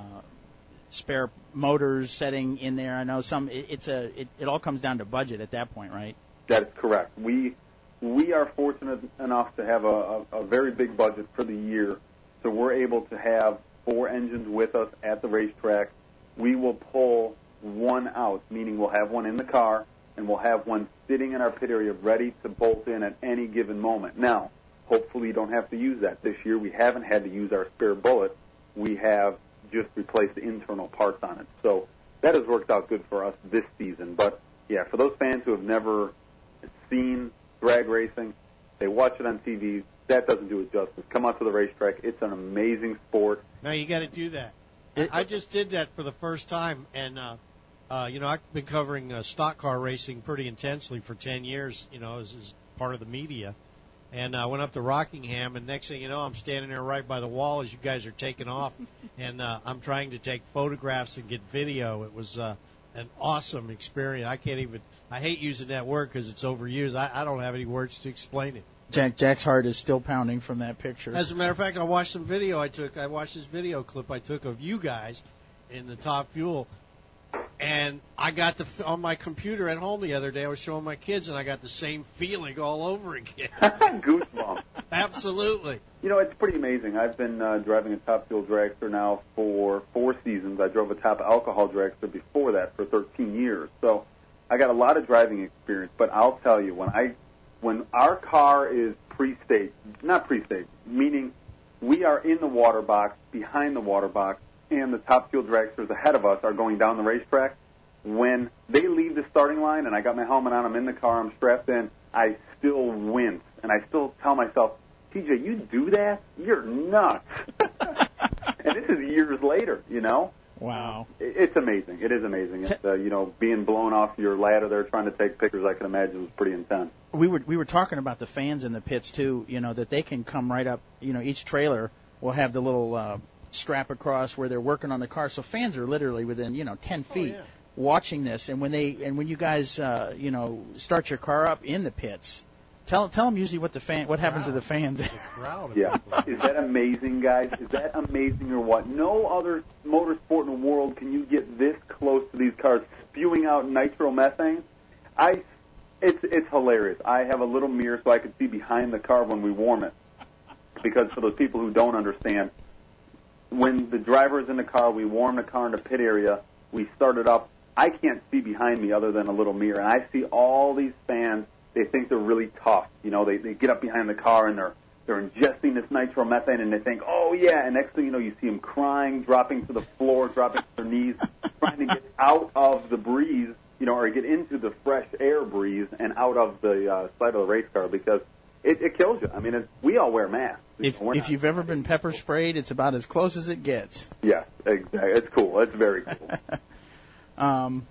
spare motors setting in there. I know some. It, it's a. It, it all comes down to budget at that point, right? That is correct. We we are fortunate enough to have a, a, a very big budget for the year, so we're able to have four engines with us at the racetrack. We will pull one out, meaning we'll have one in the car, and we'll have one sitting in our pit area ready to bolt in at any given moment. Now, hopefully, you don't have to use that this year. We haven't had to use our spare bullet. We have just replace the internal parts on it. So that has worked out good for us this season. But, yeah, for those fans who have never seen drag racing, they watch it on T V, that doesn't do it justice. Come out to the racetrack. It's an amazing sport. Now you got to do that. I just did that for the first time, and, uh, uh, you know, I've been covering uh, stock car racing pretty intensely for ten years, you know, as, as part of the media. And I uh, went up to Rockingham, and next thing you know, I'm standing there right by the wall as you guys are taking off, and uh, I'm trying to take photographs and get video. It was uh, an awesome experience. I can't even – I hate using that word because it's overused. I, I don't have any words to explain it. Jack Jack's heart is still pounding from that picture. As a matter of fact, I watched some video I took. I watched this video clip I took of you guys in the Top Fuel. And I got the on my computer at home the other day. I was showing my kids, and I got the same feeling all over again. Goosebumps. Absolutely. You know, it's pretty amazing. I've been uh, driving a Top Fuel dragster now for four seasons. I drove a Top Alcohol dragster before that for thirteen years. So I got a lot of driving experience. But I'll tell you, when I when our car is pre-state, not pre-state, meaning we are in the water box, behind the water box, and the Top Fuel dragsters ahead of us are going down the racetrack, when they leave the starting line and I got my helmet on, I'm in the car, I'm strapped in, I still wince. And I still tell myself, T J, you do that? You're nuts. And this is years later, you know? Wow. It's amazing. It is amazing. It's, uh, you know, being blown off your ladder there trying to take pictures, I can imagine, was pretty intense. We were we were talking about the fans in the pits, too, you know, that they can come right up. You know, each trailer will have the little uh, strap across where they're working on the car. So fans are literally within, you know, ten feet. Oh, yeah. Watching this. And when they and when you guys, uh, you know, start your car up in the pits, Tell tell them usually what the fan what happens to the fans. Yeah, is that amazing, guys? Is that amazing or what? No other motorsport in the world can you get this close to these cars spewing out nitromethane. I It's it's hilarious. I have a little mirror so I can see behind the car when we warm it. Because for those people who don't understand, when the driver is in the car, we warm the car in the pit area, we start it up. I can't see behind me other than a little mirror. And I see all these fans, they think they're really tough. You know, they, they get up behind the car and they're they're ingesting this nitromethane and they think, oh, yeah. And next thing you know, you see them crying, dropping to the floor, dropping to their knees, trying to get out of the breeze, you know, or get into the fresh air breeze and out of the uh, side of the race car because it, it kills you. I mean, it's, we all wear masks. If We're if not- you've ever been pepper sprayed, it's about as close as it gets. Yes, exactly. It's cool. It's very cool. Um,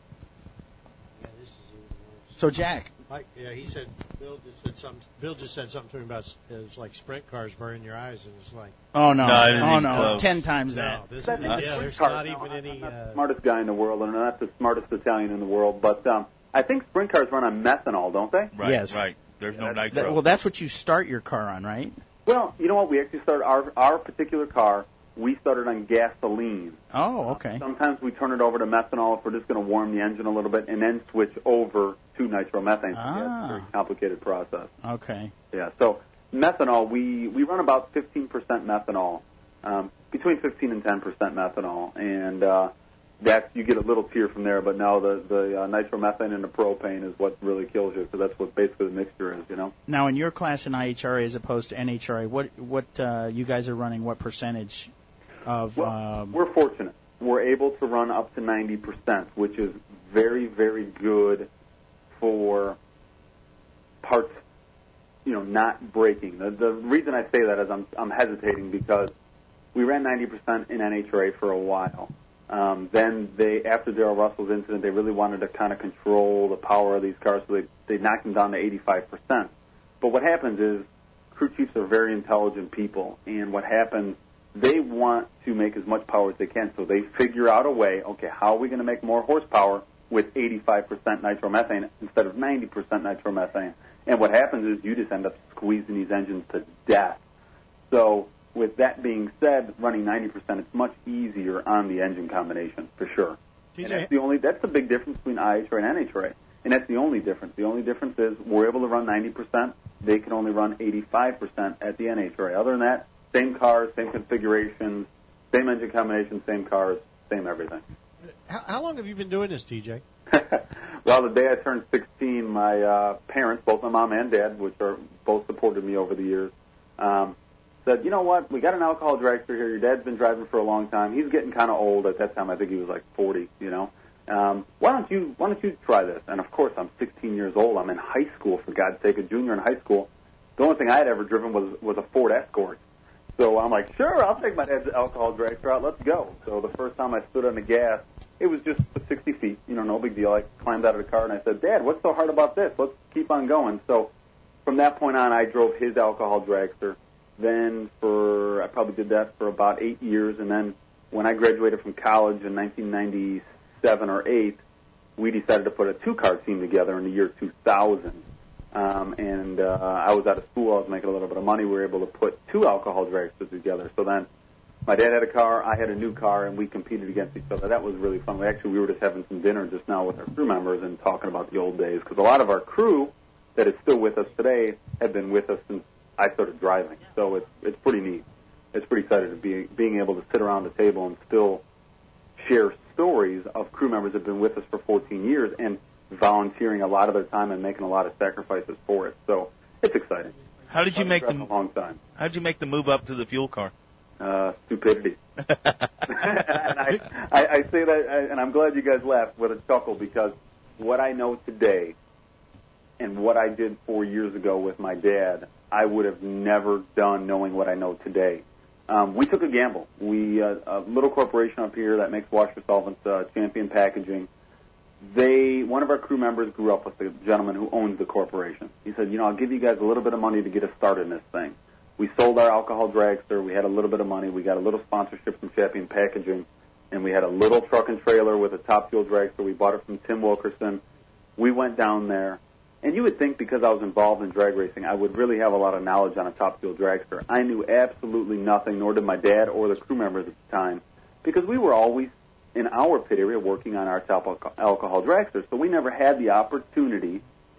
so, Jack. Like, yeah, he said. Bill just said something. Bill just said something to me about it's like sprint cars burning your eyes, and it's like. Oh no! No, I didn't oh even no! close. Ten times that. No, this That's is, not yeah, sprint there's cars. not No, even I'm any. not the Uh, smartest guy in the world, and I'm not the smartest Italian in the world, but um, I think sprint cars run on methanol, don't they? Right, Yes. right. There's no That's- nitro. That- well, that's what you start your car on, right? Well, you know what? We actually started our our particular car. We started on gasoline. Oh, okay. Sometimes we turn it over to methanol if we're just going to warm the engine a little bit, and then switch over to nitromethane. Ah. Yeah, it's a very complicated process. Okay. Yeah. So methanol, we we run about fifteen percent methanol, um, between fifteen and ten percent methanol, and uh, that you get a little tear from there. But now the the uh, nitromethane and the propane is what really kills you, because that's what basically the mixture is. You know. Now, in your class in I H R A as opposed to N H R A, what what uh, you guys are running? What percentage of? Well, um, we're fortunate. We're able to run up to ninety percent, which is very, very good for parts, you know, not breaking. The, the reason I say that is I'm, I'm hesitating because we ran ninety percent in N H R A for a while. Um, then they, after Darrell Russell's incident, they really wanted to kind of control the power of these cars, so they, they knocked them down to eighty-five percent. But what happens is crew chiefs are very intelligent people, and what happens, they want to make as much power as they can, so they figure out a way, okay, how are we going to make more horsepower with eighty-five percent nitromethane instead of ninety percent nitromethane? And what happens is you just end up squeezing these engines to death. So with that being said, running ninety percent, it's much easier on the engine combination, for sure. T J, And that's the only, that's the big difference between I H R A and N H R A. And that's the only difference. The only difference is we're able to run ninety percent. They can only run eighty-five percent at the N H R A. Other than that, same cars, same configurations, same engine combination, same cars, same everything. how, how long have you been doing this, T J? Well, the day I turned sixteen, my uh, parents, both my mom and dad, which are both supported me over the years, um, said, you know what, we got an alcohol dragster here. Your dad's been driving for a long time. He's getting kind of old. At that time, I think he was like forty, you know. Um, why don't you why don't you try this? And, of course, I'm sixteen years old. I'm in high school, for God's sake, a junior in high school. The only thing I had ever driven was, was a Ford Escort. So I'm like, sure, I'll take my dad's alcohol dragster out. Let's go. So the first time I stood on the gas, it was just sixty feet, you know, no big deal. I climbed out of the car and I said, Dad, what's so hard about this? Let's keep on going. So from that point on, I drove his alcohol dragster. Then for, I probably did that for about eight years. And then when I graduated from college in nineteen ninety-seven or eight, we decided to put a two-car team together in the year two thousand. Um, and uh, I was out of school. I was making a little bit of money. We were able to put two alcohol dragsters together. So then my dad had a car, I had a new car, and we competed against each other. That was really fun. We actually, we were just having some dinner just now with our crew members and talking about the old days, because a lot of our crew that is still with us today have been with us since I started driving. So it's it's pretty neat. It's pretty exciting to be being able to sit around the table and still share stories of crew members that have been with us for fourteen years and volunteering a lot of their time and making a lot of sacrifices for it. So it's exciting. How did you I've make been the driving a long time? How did you make the move up to the fuel car? Uh, stupidity. and I, I, I say that, and I'm glad you guys laughed with a chuckle, because what I know today and what I did four years ago with my dad, I would have never done knowing what I know today. Um, we took a gamble. We uh, a little corporation up here that makes washer solvents, uh, Champion Packaging. They one of our crew members grew up with the gentleman who owns the corporation. He said, you know, I'll give you guys a little bit of money to get us started in this thing. We sold our alcohol dragster. We had a little bit of money. We got a little sponsorship from Champion Packaging, and we had a little truck and trailer with a top fuel dragster. We bought it from Tim Wilkerson. We went down there, and you would think because I was involved in drag racing, I would really have a lot of knowledge on a top fuel dragster. I knew absolutely nothing, nor did my dad or the crew members at the time, because we were always in our pit area working on our top alcohol dragster, so we never had the opportunity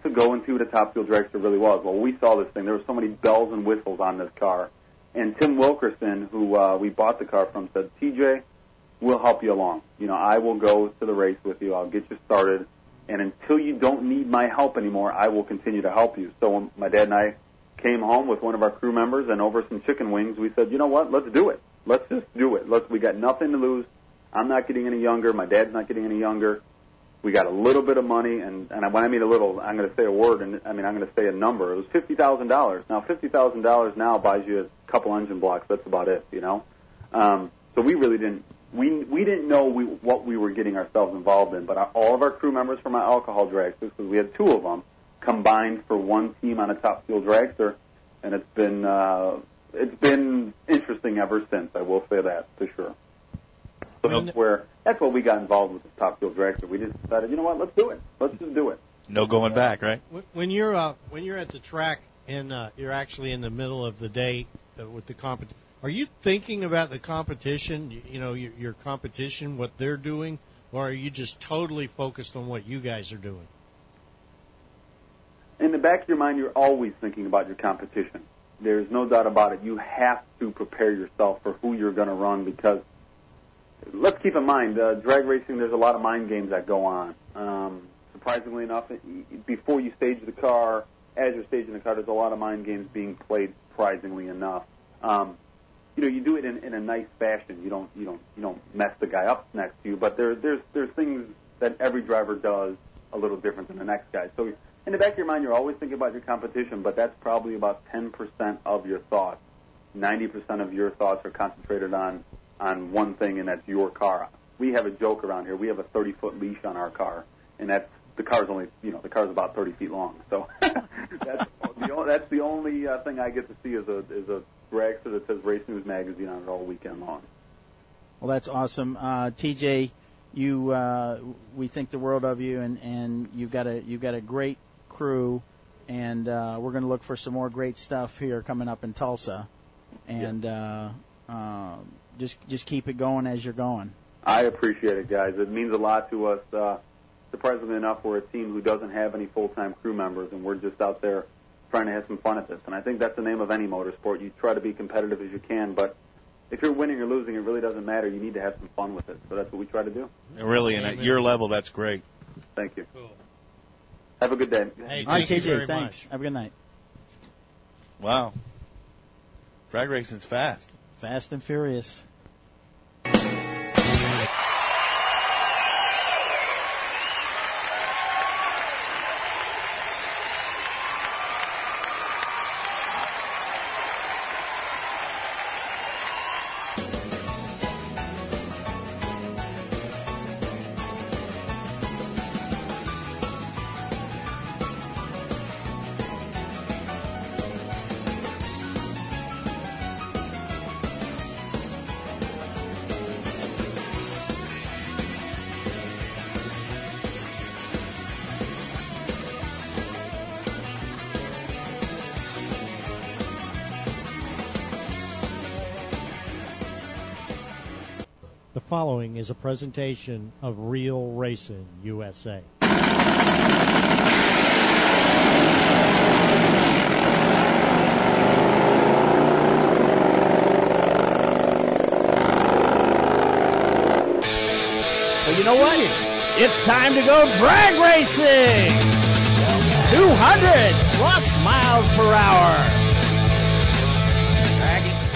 to go and see what a Top Fuel dragster really was. Well, we saw this thing. There were so many bells and whistles on this car. And Tim Wilkerson, who uh, we bought the car from, said, T J, we'll help you along. You know, I will go to the race with you. I'll get you started. And until you don't need my help anymore, I will continue to help you. So when my dad and I came home with one of our crew members and over some chicken wings, we said, you know what, let's do it. Let's just do it. Let's, we got nothing to lose. I'm not getting any younger. My dad's not getting any younger. We got a little bit of money, and, and when I mean a little, I'm going to say a word, and I mean I'm going to say a number. It was fifty thousand dollars. Now, fifty thousand dollars now buys you a couple engine blocks. That's about it, you know. Um, so we really didn't we we didn't know we, what we were getting ourselves involved in. But our, all of our crew members from our alcohol dragsters, because we had two of them, combined for one team on a Top Fuel dragster, and it's been uh, it's been interesting ever since. I will say that for sure. So that's where that's what we got involved with the Top Fuel dragster. We just decided, you know what, let's do it. Let's just do it. No going back, right? When you're uh, when you're at the track and uh, you're actually in the middle of the day uh, with the competition, are you thinking about the competition? You, you know, your, your competition, what they're doing, or are you just totally focused on what you guys are doing? In the back of your mind, you're always thinking about your competition. There's no doubt about it. You have to prepare yourself for who you're going to run because. Let's keep in mind, uh, drag racing, there's a lot of mind games that go on. Um, surprisingly enough, before you stage the car, as you're staging the car, there's a lot of mind games being played, surprisingly enough. Um, you know, you do it in, in a nice fashion. You don't, you don't, you don't mess the guy up next to you, but there, there's, there's things that every driver does a little different than the next guy. So in the back of your mind, you're always thinking about your competition, but that's probably about ten percent of your thoughts. ninety percent of your thoughts are concentrated on on one thing, and that's your car. We have a joke around here. We have a thirty-foot leash on our car, and that's the car's only, you know, the car's about thirty feet long. So that's the only, that's the only uh, thing I get to see is a is a dragster that says Race News Magazine on it all weekend long. Well, that's awesome, uh, T J. You, uh, we think the world of you, and, and you've got a you've got a great crew, and uh, we're going to look for some more great stuff here coming up in Tulsa, and. Yeah. Uh, uh, Just just keep it going as you're going. I appreciate it, guys. It means a lot to us. Uh, surprisingly enough, we're a team who doesn't have any full-time crew members, and we're just out there trying to have some fun at this. And I think that's the name of any motorsport. You try to be competitive as you can, but if you're winning or losing, it really doesn't matter. You need to have some fun with it. So that's what we try to do. And really, and at your level, that's great. Thank you. Cool. Have a good day. Hey, All right, thank you T J, very thanks. much. Have a good night. Wow. Drag racing's fast. Fast and furious. The following is a presentation of Real Racing U S A. Well, you know what? It's time to go drag racing! two hundred plus miles per hour. Drag it.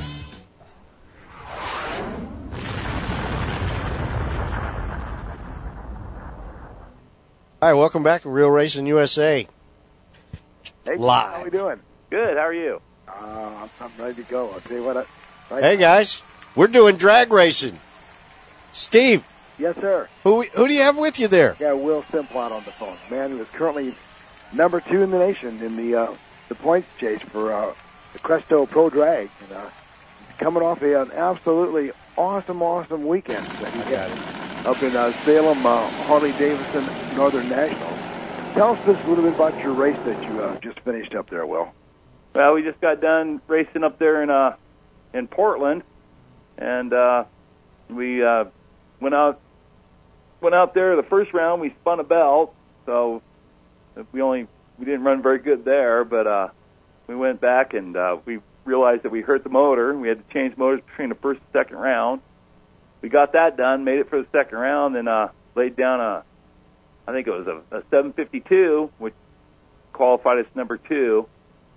All right, welcome back to Real Racing U S A. Hey, Live. how we doing? Good. How are you? Uh, I'm, I'm ready to go. I'll tell you what. I, right Hey, guys, we're doing drag racing. Steve, Yes, sir. who who do you have with you there? Yeah, Will Simplot on the phone. Man who is currently number two in the nation in the uh, the points chase for uh, the Cresto Pro Drag. And, uh, he's coming off a, an absolutely awesome, awesome weekend that he had up in uh, Salem, uh, Harley-Davidson Northern National. Tell us just a little bit about your race that you uh, just finished up there, Will. Well, we just got done racing up there in uh, in Portland, and uh, we uh, went out went out there the first round. We spun a belt, so we only we didn't run very good there, but uh, we went back and uh, we realized that we hurt the motor. We had to change motors between the first and second round. We got that done, made it for the second round, and uh, laid down a, I think it was a, a seven fifty-two, which qualified as number two,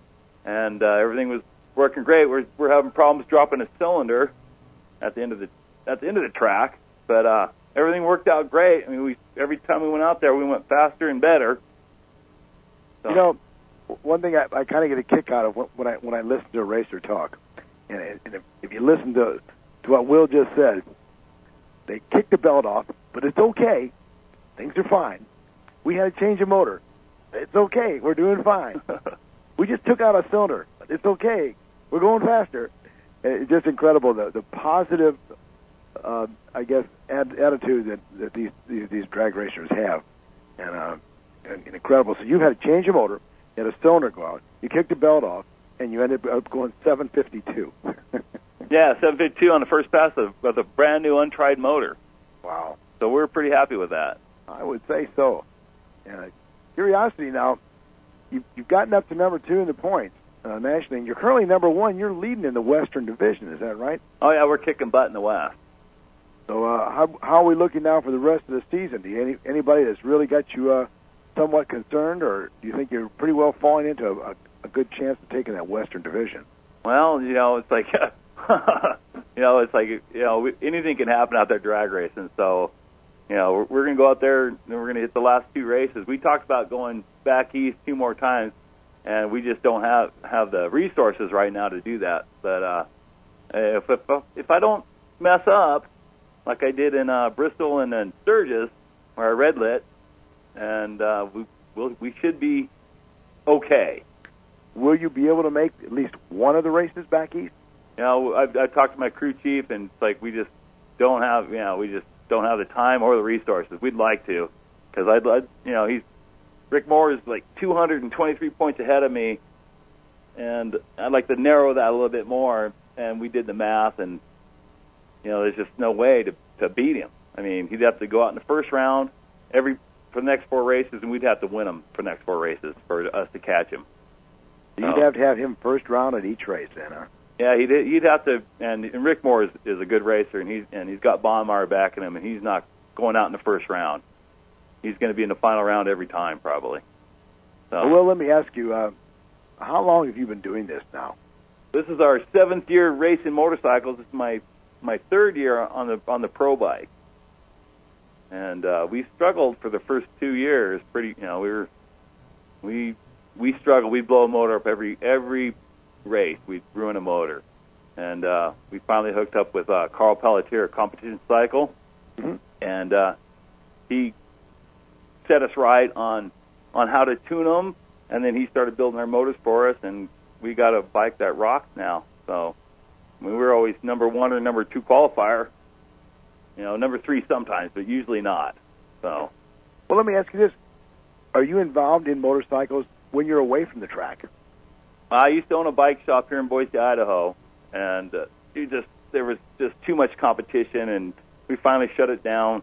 and uh, everything was working great. We're we're having problems dropping a cylinder at the end of the at the end of the track, but uh, everything worked out great. I mean, we every time we went out there, we went faster and better. So. You know, one thing I, I kind of get a kick out of when I when I listen to a racer talk, and, and if, if you listen to to what Will just said, they kicked the belt off, but it's okay. Things are fine. We had to change a motor. It's okay. We're doing fine. We just took out a cylinder. It's okay. We're going faster. It's just incredible the the positive, uh, I guess, ad- attitude that, that these, these these drag racers have, and, uh, and, and incredible. So you had to change your motor, you had a cylinder go out, you kicked the belt off, and you ended up going seven fifty-two. Yeah, seven fifty-two on the first pass of, of a brand new untried motor. Wow. So we're pretty happy with that. I would say so. Uh, curiosity now, you've, you've gotten up to number two in the points uh, nationally. You're currently number one. You're leading in the Western Division. Is that right? Oh, yeah, we're kicking butt in the West. So uh, how, how are we looking now for the rest of the season? Do you any anybody that's really got you uh, somewhat concerned, or do you think you're pretty well falling into a, a good chance of taking that Western Division? Well, you know, it's like, you know, it's like, you know, we, anything can happen out there drag racing. So, you know, we're, we're going to go out there and we're going to hit the last two races. We talked about going back east two more times, and we just don't have have the resources right now to do that. But uh, if if if I don't mess up, like I did in uh, Bristol and then Sturgis, where I red lit, and uh, we we'll, we should be okay. Will you be able to make at least one of the races back east? You know, I've, I've talked to my crew chief, and it's like we just don't have, you know, we just don't have the time or the resources. We'd like to, because I'd, I'd, you know, he's Rick Moore is like two hundred twenty-three points ahead of me, and I'd like to narrow that a little bit more. And we did the math, and you know, there's just no way to to beat him. I mean, he'd have to go out in the first round every for the next four races, and we'd have to win them for the next four races for us to catch him. You'd so, have to have him first round at each race, then, huh? Yeah, he'd he'd have to, and, and Rick Moore is, is a good racer, and he's and he's got Bonmeyer backing him, and he's not going out in the first round. He's going to be in the final round every time, probably. So, well, let me ask you, uh, how long have you been doing this now? This is our seventh year racing motorcycles. This is my my third year on the on the pro bike, and uh, we struggled for the first two years. Pretty, you know, we were we we struggled. We'd blow a motor up every every race. We'd ruin a motor, and uh, we finally hooked up with uh, Carl Pelletier, Competition Cycle, mm-hmm. and uh, he set us right on on how to tune them, and then he started building our motors for us, and we got a bike that rocks now. So I mean, we were always number one or number two qualifier, you know, number three sometimes, but usually not. So, well, let me ask you this: are you involved in motorcycles when you're away from the track? I used to own a bike shop here in Boise, Idaho, and uh, you just there was just too much competition, and we finally shut it down.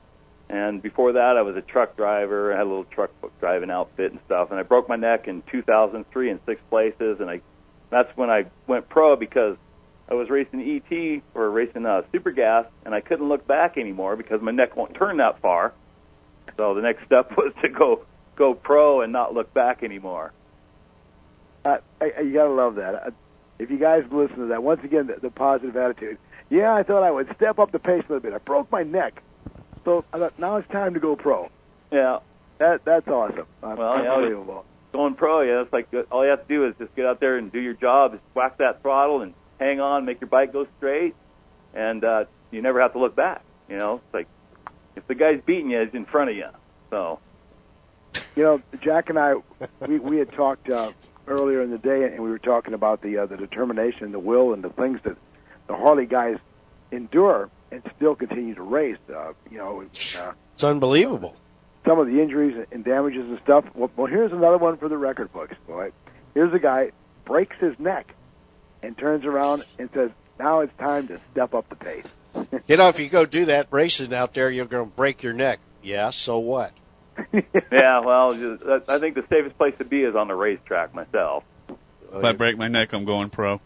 And before that, I was a truck driver. I had a little truck driving outfit and stuff. And I broke my neck in two thousand three in six places. And I, that's when I went pro, because I was racing E T or racing uh, Super Gas, and I couldn't look back anymore because my neck won't turn that far. So the next step was to go go pro and not look back anymore. Uh, I, you gotta love that. Uh, if you guys listen to that, once again, the, the positive attitude. Yeah, I thought I would step up the pace a little bit. I broke my neck. So I thought, now it's time to go pro. Yeah. That That's awesome. Uh, well, unbelievable. Yeah, going pro, yeah, it's like all you have to do is just get out there and do your job, just whack that throttle and hang on, make your bike go straight, and uh, you never have to look back. You know, it's like if the guy's beating you, he's in front of you. So, you know, Jack and I, we, we had talked uh, earlier in the day, and we were talking about the uh, the determination, the will, and the things that the Harley guys endure and still continue to race. Uh, you know, uh, it's unbelievable. Some of the injuries and damages and stuff. Well, well, here's another one for the record books, boy. Here's a guy breaks his neck and turns around and says, "Now it's time to step up the pace." You know, if you go do that racing out there, you're going to break your neck. Yeah, so what? Yeah, well, just, I think the safest place to be is on the racetrack myself. If I break my neck, I'm going pro.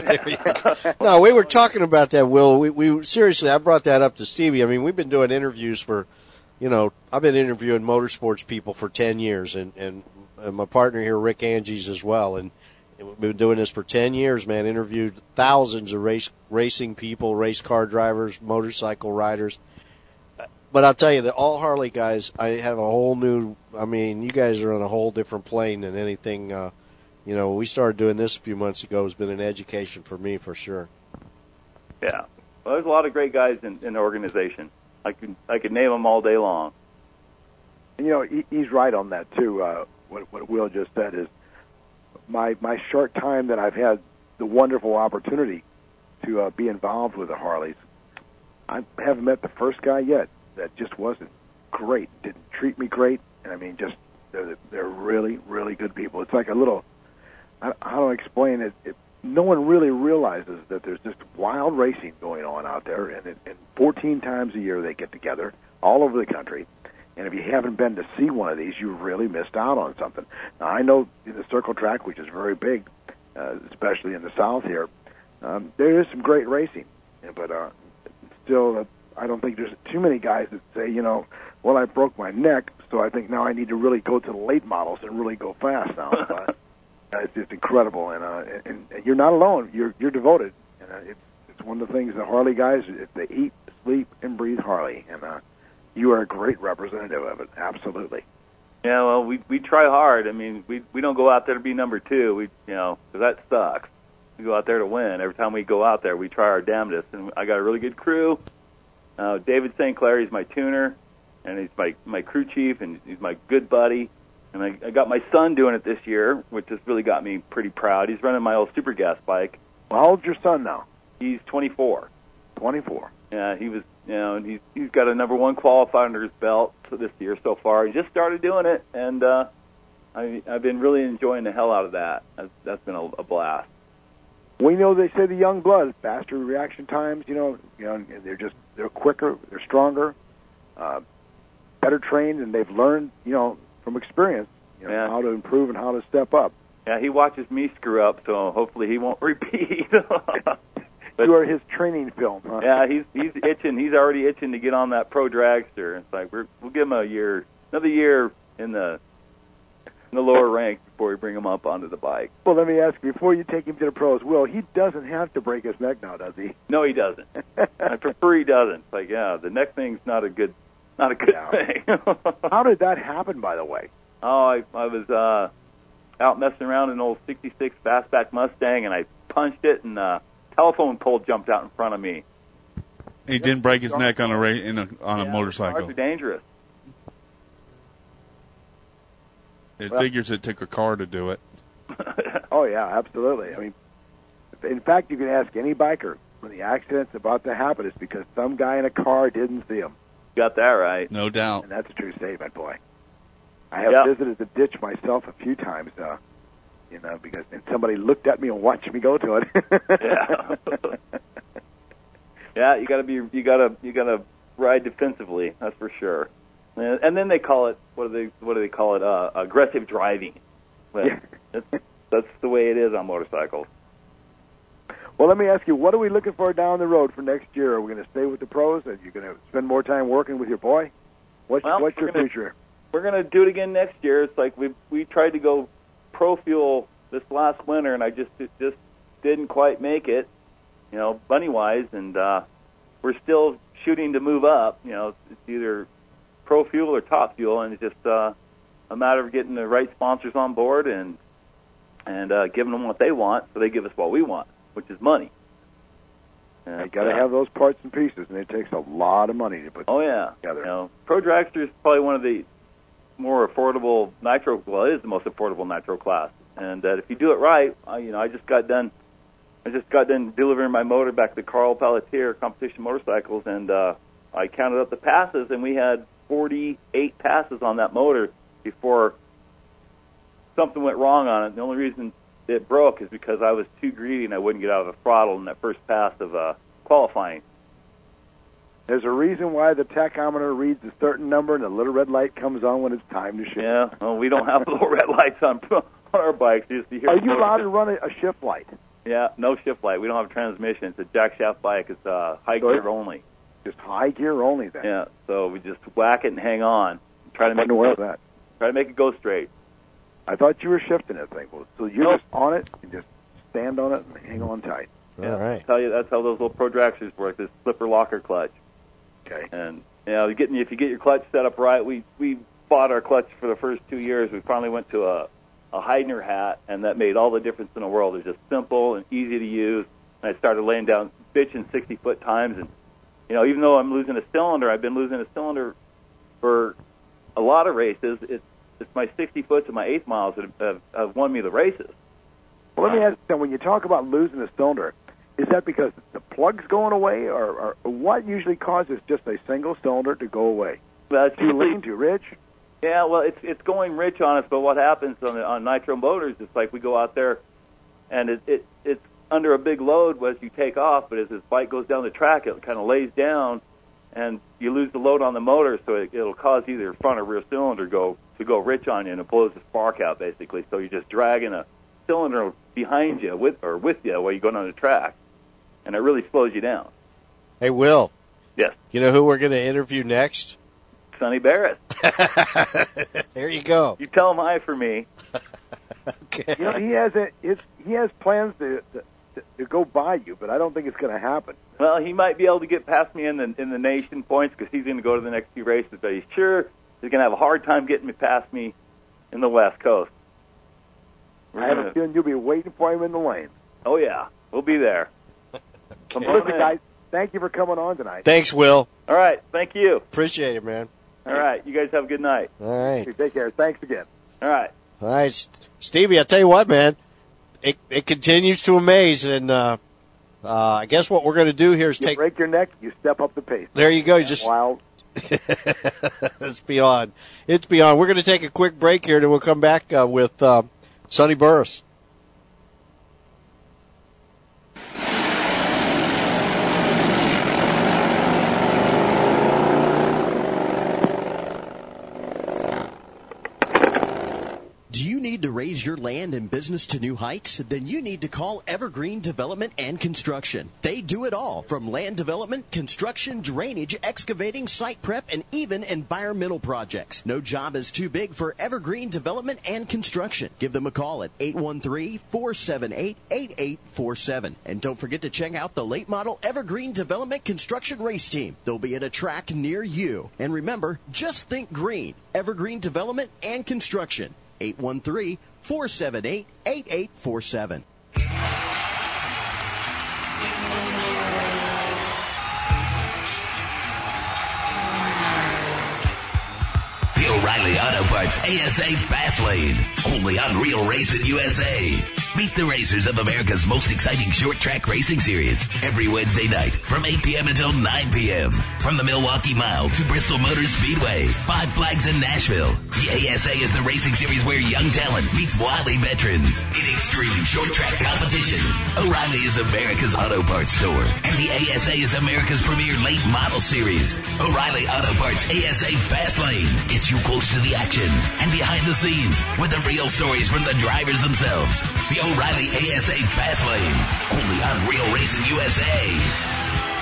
No, we were talking about that, Will. We, we seriously, I brought that up to Stevie. I mean, we've been doing interviews for, you know, I've been interviewing motorsports people for ten years, and, and, and my partner here, Rick Angies, as well. And we've been doing this for ten years, man. Interviewed thousands of race racing people, race car drivers, motorcycle riders. But I'll tell you, the all Harley guys, I have a whole new, I mean, you guys are on a whole different plane than anything. Uh, you know, we started doing this a few months ago. It's been an education for me, for sure. Yeah. Well, there's a lot of great guys in, in the organization. I could I could name them all day long. And, you know, he, he's right on that, too. Uh, what, what Will just said is my, my short time that I've had the wonderful opportunity to uh, be involved with the Harleys, I haven't met the first guy yet that just wasn't great, didn't treat me great, and I mean, just they're, they're really, really good people. It's like a little, I, how do I explain it? it? No one really realizes that there's just wild racing going on out there, and, it, and fourteen times a year they get together all over the country, and if you haven't been to see one of these, you really missed out on something. Now, I know in the Circle Track, which is very big, uh, especially in the South here, um, there is some great racing, but uh, still, uh, I don't think there's too many guys that say, you know, well, I broke my neck, so I think now I need to really go to the late models and really go fast now. uh, it's just incredible, and, uh, and, and you're not alone. You're you're devoted, and uh, it's it's one of the things the Harley guys, they eat, sleep, and breathe Harley, and uh, you are a great representative of it. Absolutely. Yeah, well, we we try hard. I mean, we we don't go out there to be number two. We you know, 'cause that sucks. We go out there to win. Every time we go out there, we try our damnedest, and I got a really good crew. Uh, David Saint Clair, he's my tuner, and he's my, my crew chief, and he's my good buddy. And I, I got my son doing it this year, which has really got me pretty proud. He's running my old Super Gas bike. Well, how old's your son now? He's twenty-four. twenty-four. Yeah, he was, you know, and he's he's got a number one qualifier under his belt for this year so far. He just started doing it, and uh, I, I've been really enjoying the hell out of that. That's, that's been a, a blast. We know they say the young blood, faster reaction times. You know, you know, they're just they're quicker, they're stronger, uh, better trained, and they've learned, you know, from experience, you know, Yeah. how to improve and how to step up. Yeah, he watches me screw up, so hopefully he won't repeat. But, you are his training film, huh? yeah, he's he's itching. He's already itching to get on that pro dragster. It's like we're, we'll give him a year, another year in the in the lower ranks before we bring him up onto the bike. Well, let me ask you, before you take him to the pros, Will, he doesn't have to break his neck now, does he? No, he doesn't. I prefer he doesn't. It's like, yeah, the neck thing's not a good, not a good Yeah. thing. How did that happen, by the way? Oh, I, I was uh, out messing around in an old sixty-six fastback Mustang, and I punched it, and a telephone pole jumped out in front of me. He didn't break his neck on a ra- in a, on a Yeah, motorcycle. Cars are dangerous. It Well- figures it took a car to do it. Oh, yeah, absolutely. I mean, in fact, you can ask any biker when the accident's about to happen, it's because some guy in a car didn't see him. Got that right. No doubt. And that's a true statement, boy. I have Yep. visited the ditch myself a few times, uh, you know, because and somebody looked at me and watched me go to it. Yeah. Yeah, you gotta be, you gotta, you gotta ride defensively. That's for sure. And, and then they call it, what do they, what do they call it? Uh, aggressive driving. But Yeah. that's, that's the way it is on motorcycles. Well, let me ask you, what are we looking for down the road for next year? Are we going to stay with the pros? Are you going to spend more time working with your boy? What's, Well, what's we're your gonna- future? We're gonna do it again next year. It's like we we tried to go pro fuel this last winter, and I just it just didn't quite make it, you know, money wise, and uh, we're still shooting to move up. You know, it's either pro fuel or top fuel, and it's just uh, a matter of getting the right sponsors on board and and uh, giving them what they want, so they give us what we want, which is money. You And, got to uh, have those parts and pieces, and it takes a lot of money to put Oh yeah, together. you know, Pro Dragster is probably one of the more affordable nitro. Well, it is the most affordable nitro class, and uh, if you do it right, uh, you know, I just got done. I just got done delivering my motor back to Carl Pelletier Competition Motorcycles, and uh, I counted up the passes, and we had forty-eight passes on that motor before something went wrong on it. The only reason it broke is because I was too greedy and I wouldn't get out of the throttle in that first pass of uh, qualifying. There's a reason why the tachometer reads a certain number and the little red light comes on when it's time to shift. Yeah, well, we don't have little red lights on on our bikes. You just hear Are you allowed to run a, a shift light? Yeah, no shift light. We don't have a transmission. It's a jack shaft bike. It's uh, high So gear it's only. Just high gear only then. Yeah, so we just whack it and hang on. Try to I make it wonder go, where that. try to make it go straight. I thought you were shifting it thing. Well, so you're Nope. just on it and just stand on it and hang on tight. Yeah, All right. tell you that's how those little pro dragsters work. This slipper locker clutch. Okay. And you know, you get if you get your clutch set up right, we we bought our clutch for the first two years. We finally went to a a Heidner hat, and that made all the difference in the world. It's just simple and easy to use. And I started laying down bitching sixty foot times, and you know, even though I'm losing a cylinder, I've been losing a cylinder for a lot of races. It's it's my sixty foots and my eighth miles that have, have won me the races. Well, let me ask you, when you talk about losing a cylinder, is that because the plug's going away, or, or what usually causes just a single cylinder to go away? Well, it's Too usually- lean, too rich? Yeah, well, it's it's going rich on us, but what happens on the, on nitro motors? It's like we go out there, and it, it it's under a big load as you take off. But as this bike goes down the track, it kind of lays down, and you lose the load on the motor, so it, it'll cause either your front or rear cylinder go to go rich on you, and it blows the spark out basically. So you're just dragging a cylinder behind you with or with you while you're going on the track, and it really slows you down. Hey, Will. Yes. You know who we're going to interview next? Sonny Barrett. There you go. You tell him hi for me. Okay. You know, he has a, his, he has plans to, to to go by you, but I don't think it's going to happen. Well, he might be able to get past me in the in the nation points because he's going to go to the next few races, but he's sure he's going to have a hard time getting me past me in the West Coast. We're I have gonna- a feeling you'll be waiting for him in the lane. Oh yeah, we'll be there. Come on Listen, in. guys, thank you for coming on tonight. Thanks, Will. All right, thank you. Appreciate it, man. All right, you guys have a good night. All right. Take care. Thanks again. All right. All right, St- Stevie, I tell you what, man, it, it continues to amaze, and uh, uh, I guess what we're going to do here is You take. break your neck, you step up the pace. There you go. You just Wild. it's beyond. It's beyond. We're going to take a quick break here, and then we'll come back uh, with uh, Sonny Burris. Do you need to raise your land and business to new heights? Then you need to call Evergreen Development and Construction. They do it all, from land development, construction, drainage, excavating, site prep, and even environmental projects. No job is too big for Evergreen Development and Construction. Give them a call at eight one three, four seven eight, eight eight four seven. And don't forget to check out the late model Evergreen Development Construction Race Team. They'll be at a track near you. And remember, just think green. Evergreen Development and Construction. eight one three, four seven eight, eight eight four seven. The O'Reilly Auto Parts A S A Fast Lane, only on Real Racing U S A. Meet the racers of America's most exciting short track racing series every Wednesday night from eight p.m. until nine p.m. From the Milwaukee Mile to Bristol Motor Speedway, Five Flags in Nashville. The A S A is the racing series where young talent meets wily veterans. In extreme short track competition, O'Reilly is America's auto parts store, and the A S A is America's premier late model series. O'Reilly Auto Parts A S A Fast Lane gets you close to the action and behind the scenes with the real stories from the drivers themselves. The O'Reilly A S A Fast Lane, only on Real Racing U S A.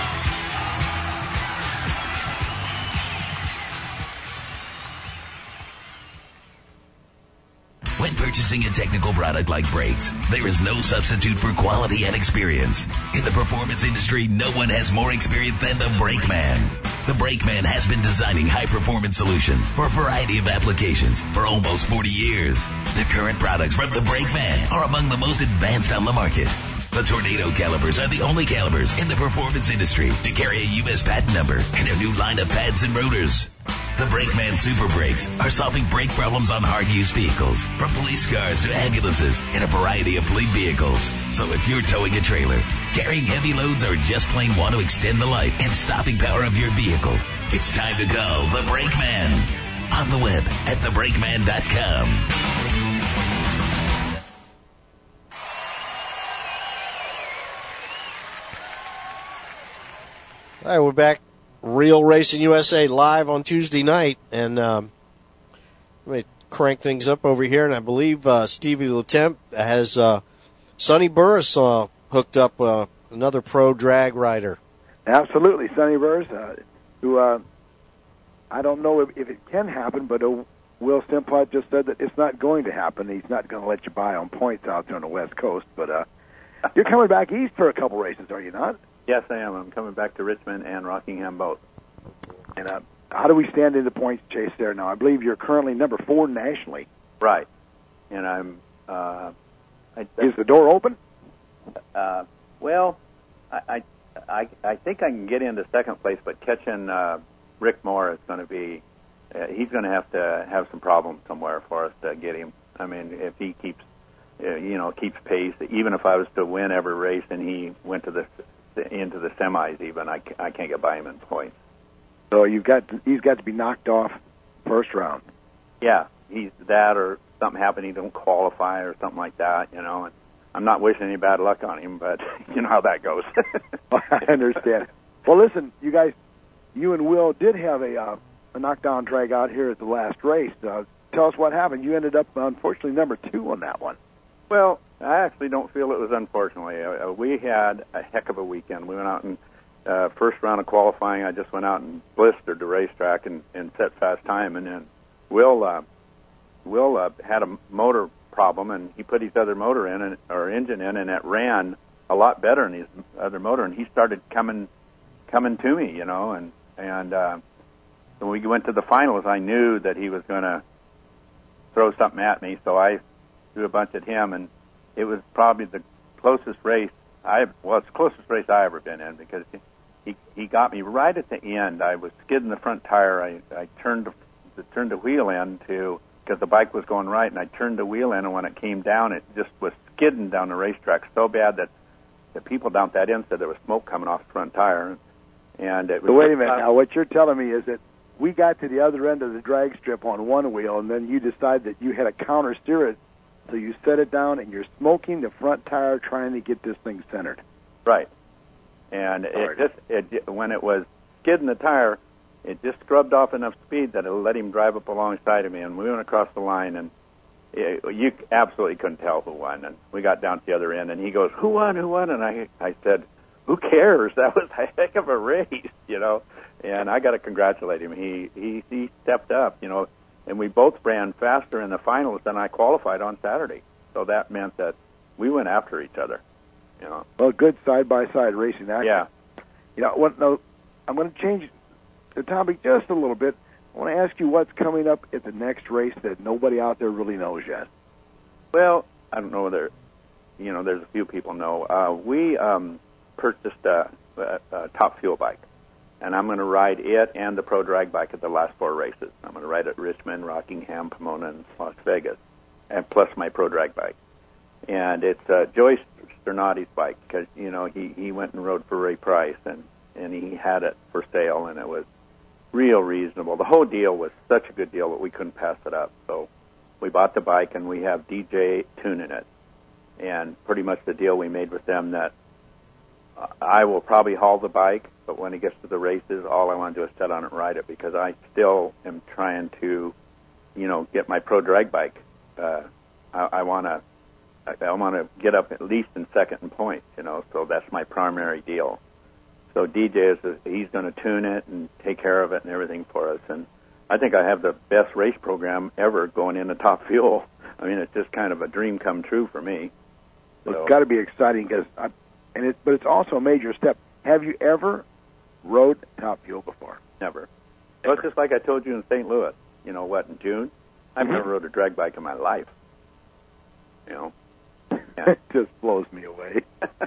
When purchasing a technical product like brakes, there is no substitute for quality and experience. In the performance industry, no one has more experience than the Brake Man. The Brake Man has been designing high-performance solutions for a variety of applications for almost forty years. The current products from the Brake Man are among the most advanced on the market. The Tornado calipers are the only calipers in the performance industry to carry a U S patent number and a new line of pads and rotors. The Brakeman Super Brakes are solving brake problems on hard-use vehicles, from police cars to ambulances and a variety of fleet vehicles. So if you're towing a trailer, carrying heavy loads, or just plain want to extend the life and stopping power of your vehicle, it's time to call the Brakeman. On the web at the brakeman dot com. All right, we're back Real Racing U S A live on Tuesday night, and um, let me crank things up over here, and I believe uh, Stevie Latemp has uh, Sonny Burris uh, hooked up, uh, another pro drag rider. Absolutely, Sonny Burris, uh, who uh, I don't know if, if it can happen, but uh, Will Stimpot just said that it's not going to happen. He's not going to let you buy on points out there on the West Coast, but uh, you're coming back east for a couple races, are you not? Yes, I am. I'm coming back to Richmond and Rockingham both. And uh, how do we stand in the points chase there now? I believe you're currently number four nationally. Right. And I'm... Uh, I, Is the door open? Uh, well, I, I, I, I think I can get into second place, but catching uh, Rick Moore is going to be... Uh, he's going to have to have some problems somewhere for us to get him. I mean, if he keeps, uh, you know, keeps pace, even if I was to win every race and he went to the into the semis, even I, I can't get by him in points. So you've got to, he's got to be knocked off first round. Yeah, he's that, or something happened, he don't qualify or something like that, you know. And I'm not wishing any bad luck on him, but you know how that goes. I understand. Well, listen, you guys, you and Will did have a uh, a knockdown drag out here at the last race. Uh, tell us what happened. You ended up, unfortunately, number two on that one. Well, I actually don't feel it was unfortunately. Uh, we had a heck of a weekend. We went out and uh, first round of qualifying, I just went out and blistered the racetrack and, and set fast time. And then Will uh, Will uh, had a motor problem, and he put his other motor in, and, or engine in, and it ran a lot better than his other motor. And he started coming coming to me, you know. And and uh, when we went to the finals, I knew that he was going to throw something at me, so I threw a bunch at him, and it was probably the closest race I well, it's the closest race I ever been in, because he he got me right at the end. I was skidding the front tire. I I turned the turned the wheel in to because the bike was going right, and I turned the wheel in, and when it came down, it just was skidding down the racetrack so bad that the people down at that end said there was smoke coming off the front tire. And it was so wait a minute. Now, what you're telling me is that we got to the other end of the drag strip on one wheel, and then you decided that you had to counter steer it. So you set it down, and you're smoking the front tire trying to get this thing centered. Right. And it just it when it was skidding the tire, it just scrubbed off enough speed that it let him drive up alongside of me, and we went across the line, and it, you absolutely couldn't tell who won. And we got down to the other end, and he goes, "Who won? Who won?" And I I said, "Who cares? That was a heck of a race, you know." And I got to congratulate him. He he he stepped up, you know. And we both ran faster in the finals than I qualified on Saturday. So that meant that we went after each other, you know. Well, good side-by-side racing action. Yeah. You know, what, no, I'm going to change the topic just a little bit. I want to ask you what's coming up at the next race that nobody out there really knows yet. Well, I don't know whether, you know, there's a few people know. Uh, we um, purchased a, a, a Top Fuel bike. And I'm going to ride it and the Pro Drag bike at the last four races. I'm going to ride at Richmond, Rockingham, Pomona, and Las Vegas, and plus my Pro Drag bike. And it's uh, Joyce Sternati's bike, because, you know, he, he went and rode for Ray Price, and, and he had it for sale, and it was real reasonable. The whole deal was such a good deal that we couldn't pass it up. So we bought the bike, and we have D J tuning it. And pretty much the deal we made with them that I will probably haul the bike, but when it gets to the races, all I want to do is sit on it and ride it, because I still am trying to, you know, get my Pro Drag bike. Uh, I, I want to, I want to get up at least in second in points, you know. So that's my primary deal. So D J is he's going to tune it and take care of it and everything for us, and I think I have the best race program ever going into Top Fuel. I mean, it's just kind of a dream come true for me. Well, So. it's got to be exciting, because, and it, but it's also a major step. Have you ever rode Top Fuel before? Never. Well, it's just like I told you in Saint Louis. You know what? In June, I've Mm-hmm. never rode a drag bike in my life. You know. It just blows me away.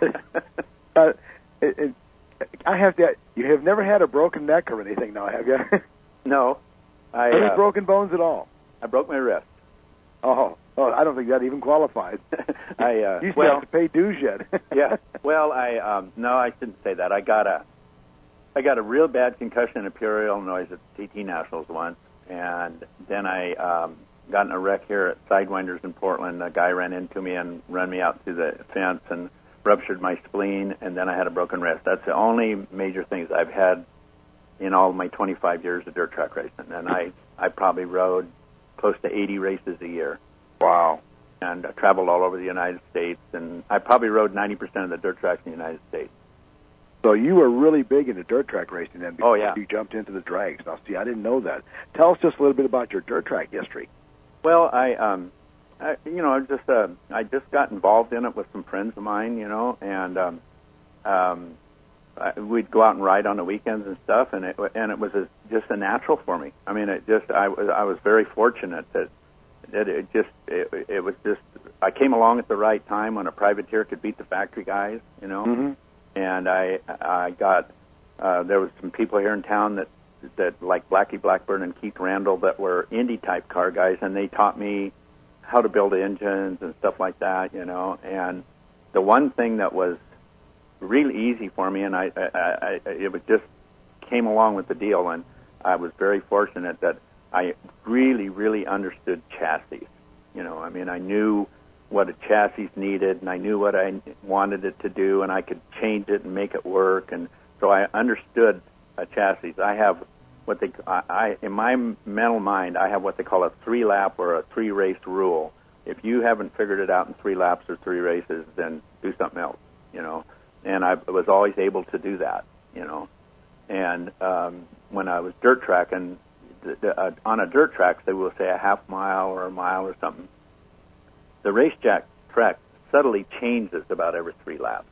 uh, it, it, I have to. You have never had a broken neck or anything, now, have you? No. I, Any uh, broken bones at all? I broke my wrist. Oh, oh, I don't think that even qualifies. I uh, you still well, have to pay dues yet. yeah. Well, I um, no, I shouldn't say that. I got a, I got a real bad concussion in Peoria, Illinois, at T T Nationals once, and then I um, got in a wreck here at Sidewinders in Portland. A guy ran into me and ran me out through the fence and ruptured my spleen, and then I had a broken wrist. That's the only major things I've had in all my twenty-five years of dirt track racing, and I I probably rode close to eighty races a year. Wow. And I traveled all over the United States, and I probably rode ninety percent of the dirt tracks in the United States. So you were really big into dirt track racing then before Oh, yeah. you jumped into the drags. Now, see, I didn't know that. Tell us just a little bit about your dirt track history. Well, I, um, I you know, I just uh, I just got involved in it with some friends of mine, you know, and um, um, I, we'd go out and ride on the weekends and stuff, and it and it was a, just a natural for me. I mean, it just I was I was very fortunate that that it just it, it was just I came along at the right time when a privateer could beat the factory guys, you know. Mm-hmm. And I I got uh, there was some people here in town that that like Blackie Blackburn and Keith Randall that were Indy type car guys, and they taught me how to build engines and stuff like that, you know. And the one thing that was really easy for me, and I, I, I it was just came along with the deal, and I was very fortunate that I really really understood chassis. You know, I mean, I knew what a chassis needed, and I knew what I wanted it to do, and I could change it and make it work, and so I understood a chassis. I have what they, I, I in my mental mind, I have what they call a three-lap or a three-race rule. If you haven't figured it out in three laps or three races, then do something else, you know. And I was always able to do that, you know. And um, when I was dirt tracking, the, the, uh, on a dirt track, they will say a half mile or a mile or something. The racetrack track subtly changes about every three laps.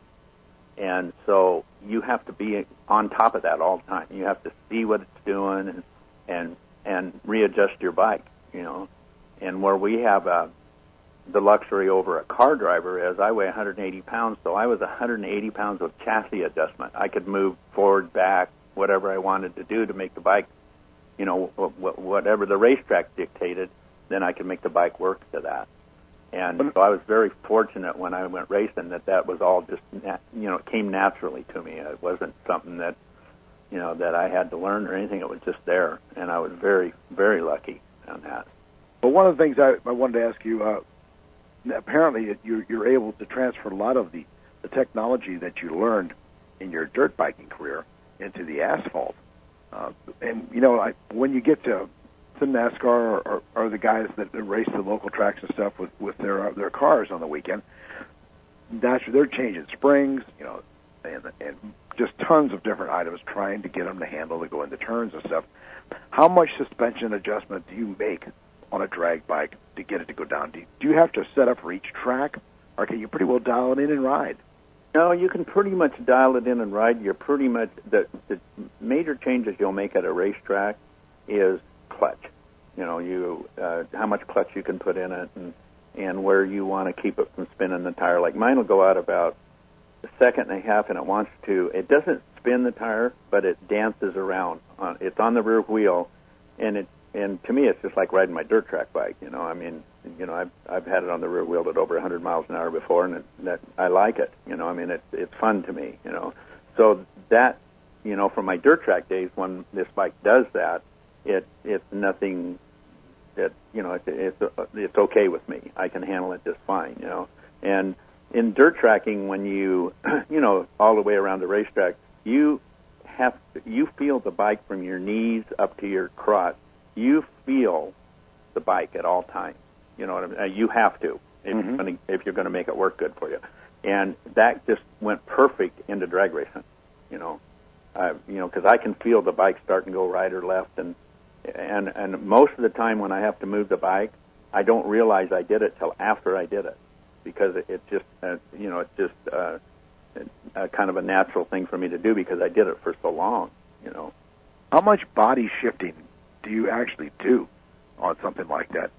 And so you have to be on top of that all the time. You have to see what it's doing and and, and readjust your bike, you know. And where we have uh, the luxury over a car driver is I weigh one hundred eighty pounds, so I was one hundred eighty pounds of chassis adjustment. I could move forward, back, whatever I wanted to do to make the bike, you know, whatever the racetrack dictated, then I could make the bike work to that. And so I was very fortunate when I went racing that that was all just, you know, it came naturally to me. It wasn't something that, you know, that I had to learn or anything. It was just there, and I was very, very lucky on that. But one of the things I, I wanted to ask you, uh, apparently you're, you're able to transfer a lot of the, the technology that you learned in your dirt biking career into the asphalt. Uh, and, you know, I, when you get to to NASCAR or, or, or the guys that race the local tracks and stuff with, with their their cars on the weekend, naturally they're changing springs, you know, and, and just tons of different items trying to get them to handle to go into turns and stuff. How much suspension adjustment do you make on a drag bike to get it to go down? Do you, do you have to set up for each track, or can you pretty well dial it in and ride? No, you can pretty much dial it in and ride. You're pretty much the, the major changes you'll make at a racetrack is clutch. You know, you uh, how much clutch you can put in it, and and where you want to keep it from spinning the tire. Like mine will go out about a second and a half, and it wants to. It doesn't spin the tire, but it dances around. Uh, it's on the rear wheel, and it and to me, it's just like riding my dirt track bike. You know, I mean, you know, I've I've had it on the rear wheel at over one hundred miles an hour before, and it, that I like it. You know, I mean, it's it's fun to me. You know, so that you know, from my dirt track days when this bike does that. It it's nothing that you know it, it's it's okay with me. I can handle it just fine, you know. And in dirt tracking, when you you know all the way around the racetrack, you have to, you feel the bike from your knees up to your crotch. You feel the bike at all times. You know what I mean? You have to if mm-hmm. you're going to if you're going to make it work good for you. And that just went perfect into drag racing, you know. Uh, you know, because I can feel the bike starting to go right or left, and and and most of the time when I have to move the bike, I don't realize I did it till after I did it, because it, it just uh, you know it's just uh, a, a kind of a natural thing for me to do because I did it for so long, you know. How much body shifting do you actually do on something like that?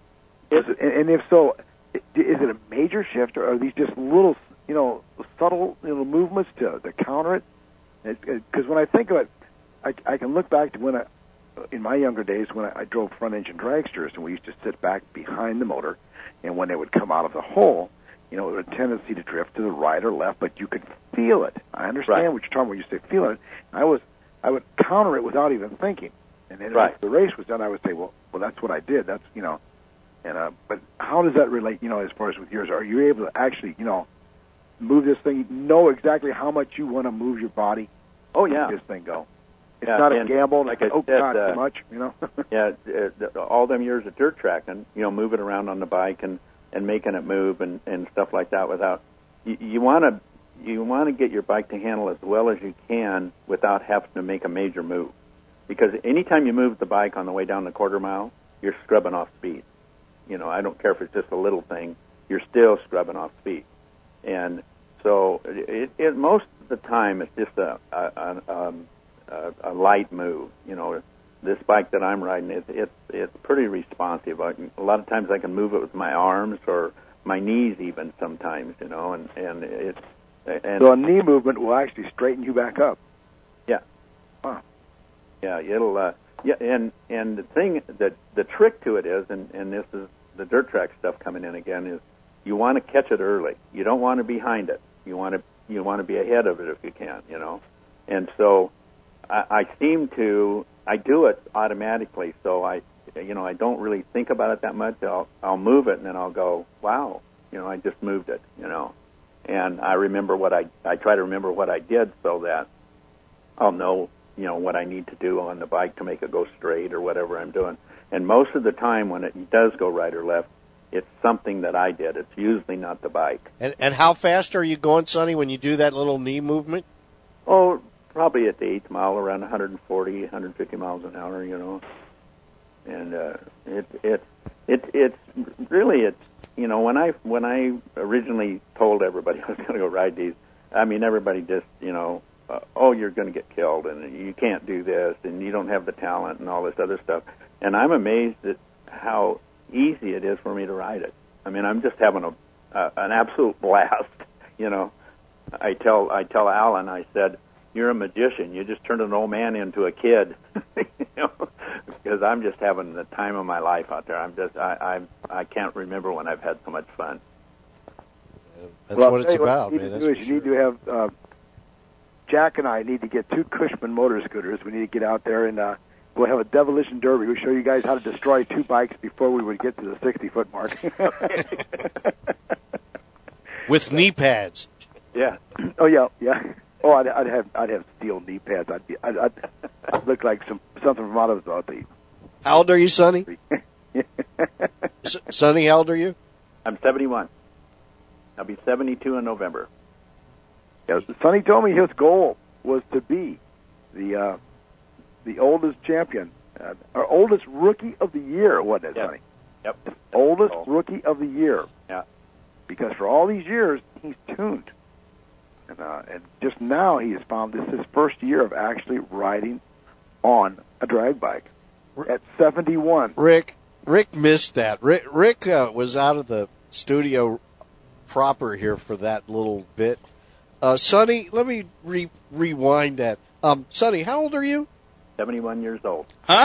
Is it, and if so, is it a major shift, or are these just little, you know, subtle little movements to, to counter it? Because when I think of it, I, I can look back to when I, in my younger days, when I, I drove front-engine dragsters, and we used to sit back behind the motor, and when they would come out of the hole, you know, it had a tendency to drift to the right or left, but you could feel it. I understand right. what you're talking about when you say feel it. I was, I would counter it without even thinking, and then right. as the race was done, I would say, well, well, that's what I did. That's you know, and uh, but how does that relate? You know, as far as with yours, are you able to actually, you know, move this thing, know exactly how much you want to move your body? Oh yeah, Make this thing go. It's Yeah, not a and gamble. like Like, I oh, said, God, uh, too much, you know? Yeah, uh, all them years of dirt tracking, you know, moving around on the bike and, and making it move and, and stuff like that without, you, you want to you want to get your bike to handle as well as you can without having to make a major move. Because anytime you move the bike on the way down the quarter mile, you're scrubbing off speed. You know, I don't care if it's just a little thing, you're still scrubbing off speed. And so it, it most of the time it's just a, a, a, um, a, a light move. You know, this bike that I'm riding, it, it, it's pretty responsive. I can, a lot of times I can move it with my arms or my knees even sometimes, you know, and, and it's... And so a knee movement will actually straighten you back up. Yeah. Wow. Yeah, it'll... Uh, yeah, and, and the thing, that the trick to it is, and, and this is the dirt track stuff coming in again, is you want to catch it early. You don't want to be behind it. You want to you want to be ahead of it if you can, you know. And so I, I seem to I do it automatically. So I you know I don't really think about it that much. I'll I'll move it and then I'll go, wow, you know, I just moved it, you know. And I remember what I I try to remember what I did so that I'll know, you know, what I need to do on the bike to make it go straight or whatever I'm doing. And most of the time when it does go right or left, it's something that I did. It's usually not the bike. And and how fast are you going, Sonny, when you do that little knee movement? Oh, probably at the eighth mile, around one forty, one fifty miles an hour, you know. And uh, it it it it's really it's you know when I when I originally told everybody I was going to go ride these, I mean everybody just you know uh, oh you're going to get killed and you can't do this and you don't have the talent and all this other stuff. And I'm amazed at how easy it is for me to ride it. I mean, I'm just having a uh, an absolute blast. You know, I tell I tell Alan, I said, "You're a magician. You just turned an old man into a kid." You know, because I'm just having the time of my life out there. I'm just I I I can't remember when I've had so much fun. That's well, what it's what about, you man. need That's to do for is sure. you need to have uh, Jack and I need to get two Cushman motor scooters. We need to get out there and. Uh, We'll have a demolition derby. We'll show you guys how to destroy two bikes before we would get to the sixty-foot mark. With knee pads. Yeah. Oh yeah, yeah. Oh, I'd, I'd have I'd have steel knee pads. I'd be I'd, I'd, I'd look like some something from out of uh, the. How old are you, Sonny? S- Sonny, how old are you? I'm seventy-one. I'll be seventy-two in November. Yeah, Sonny told me his goal was to be the. Uh, the oldest champion, uh, or oldest rookie of the year, wasn't it, Yep. Sonny? Yep. Oldest cool. rookie of the year. Yeah. Because for all these years, he's tuned. And, uh, and just now he has found this his first year of actually riding on a drag bike at seventy-one. Rick, Rick missed that. Rick, Rick uh, was out of the studio proper here for that little bit. Uh, Sonny, let me re- rewind that. Um, Sonny, how old are you? seventy-one years old. Huh?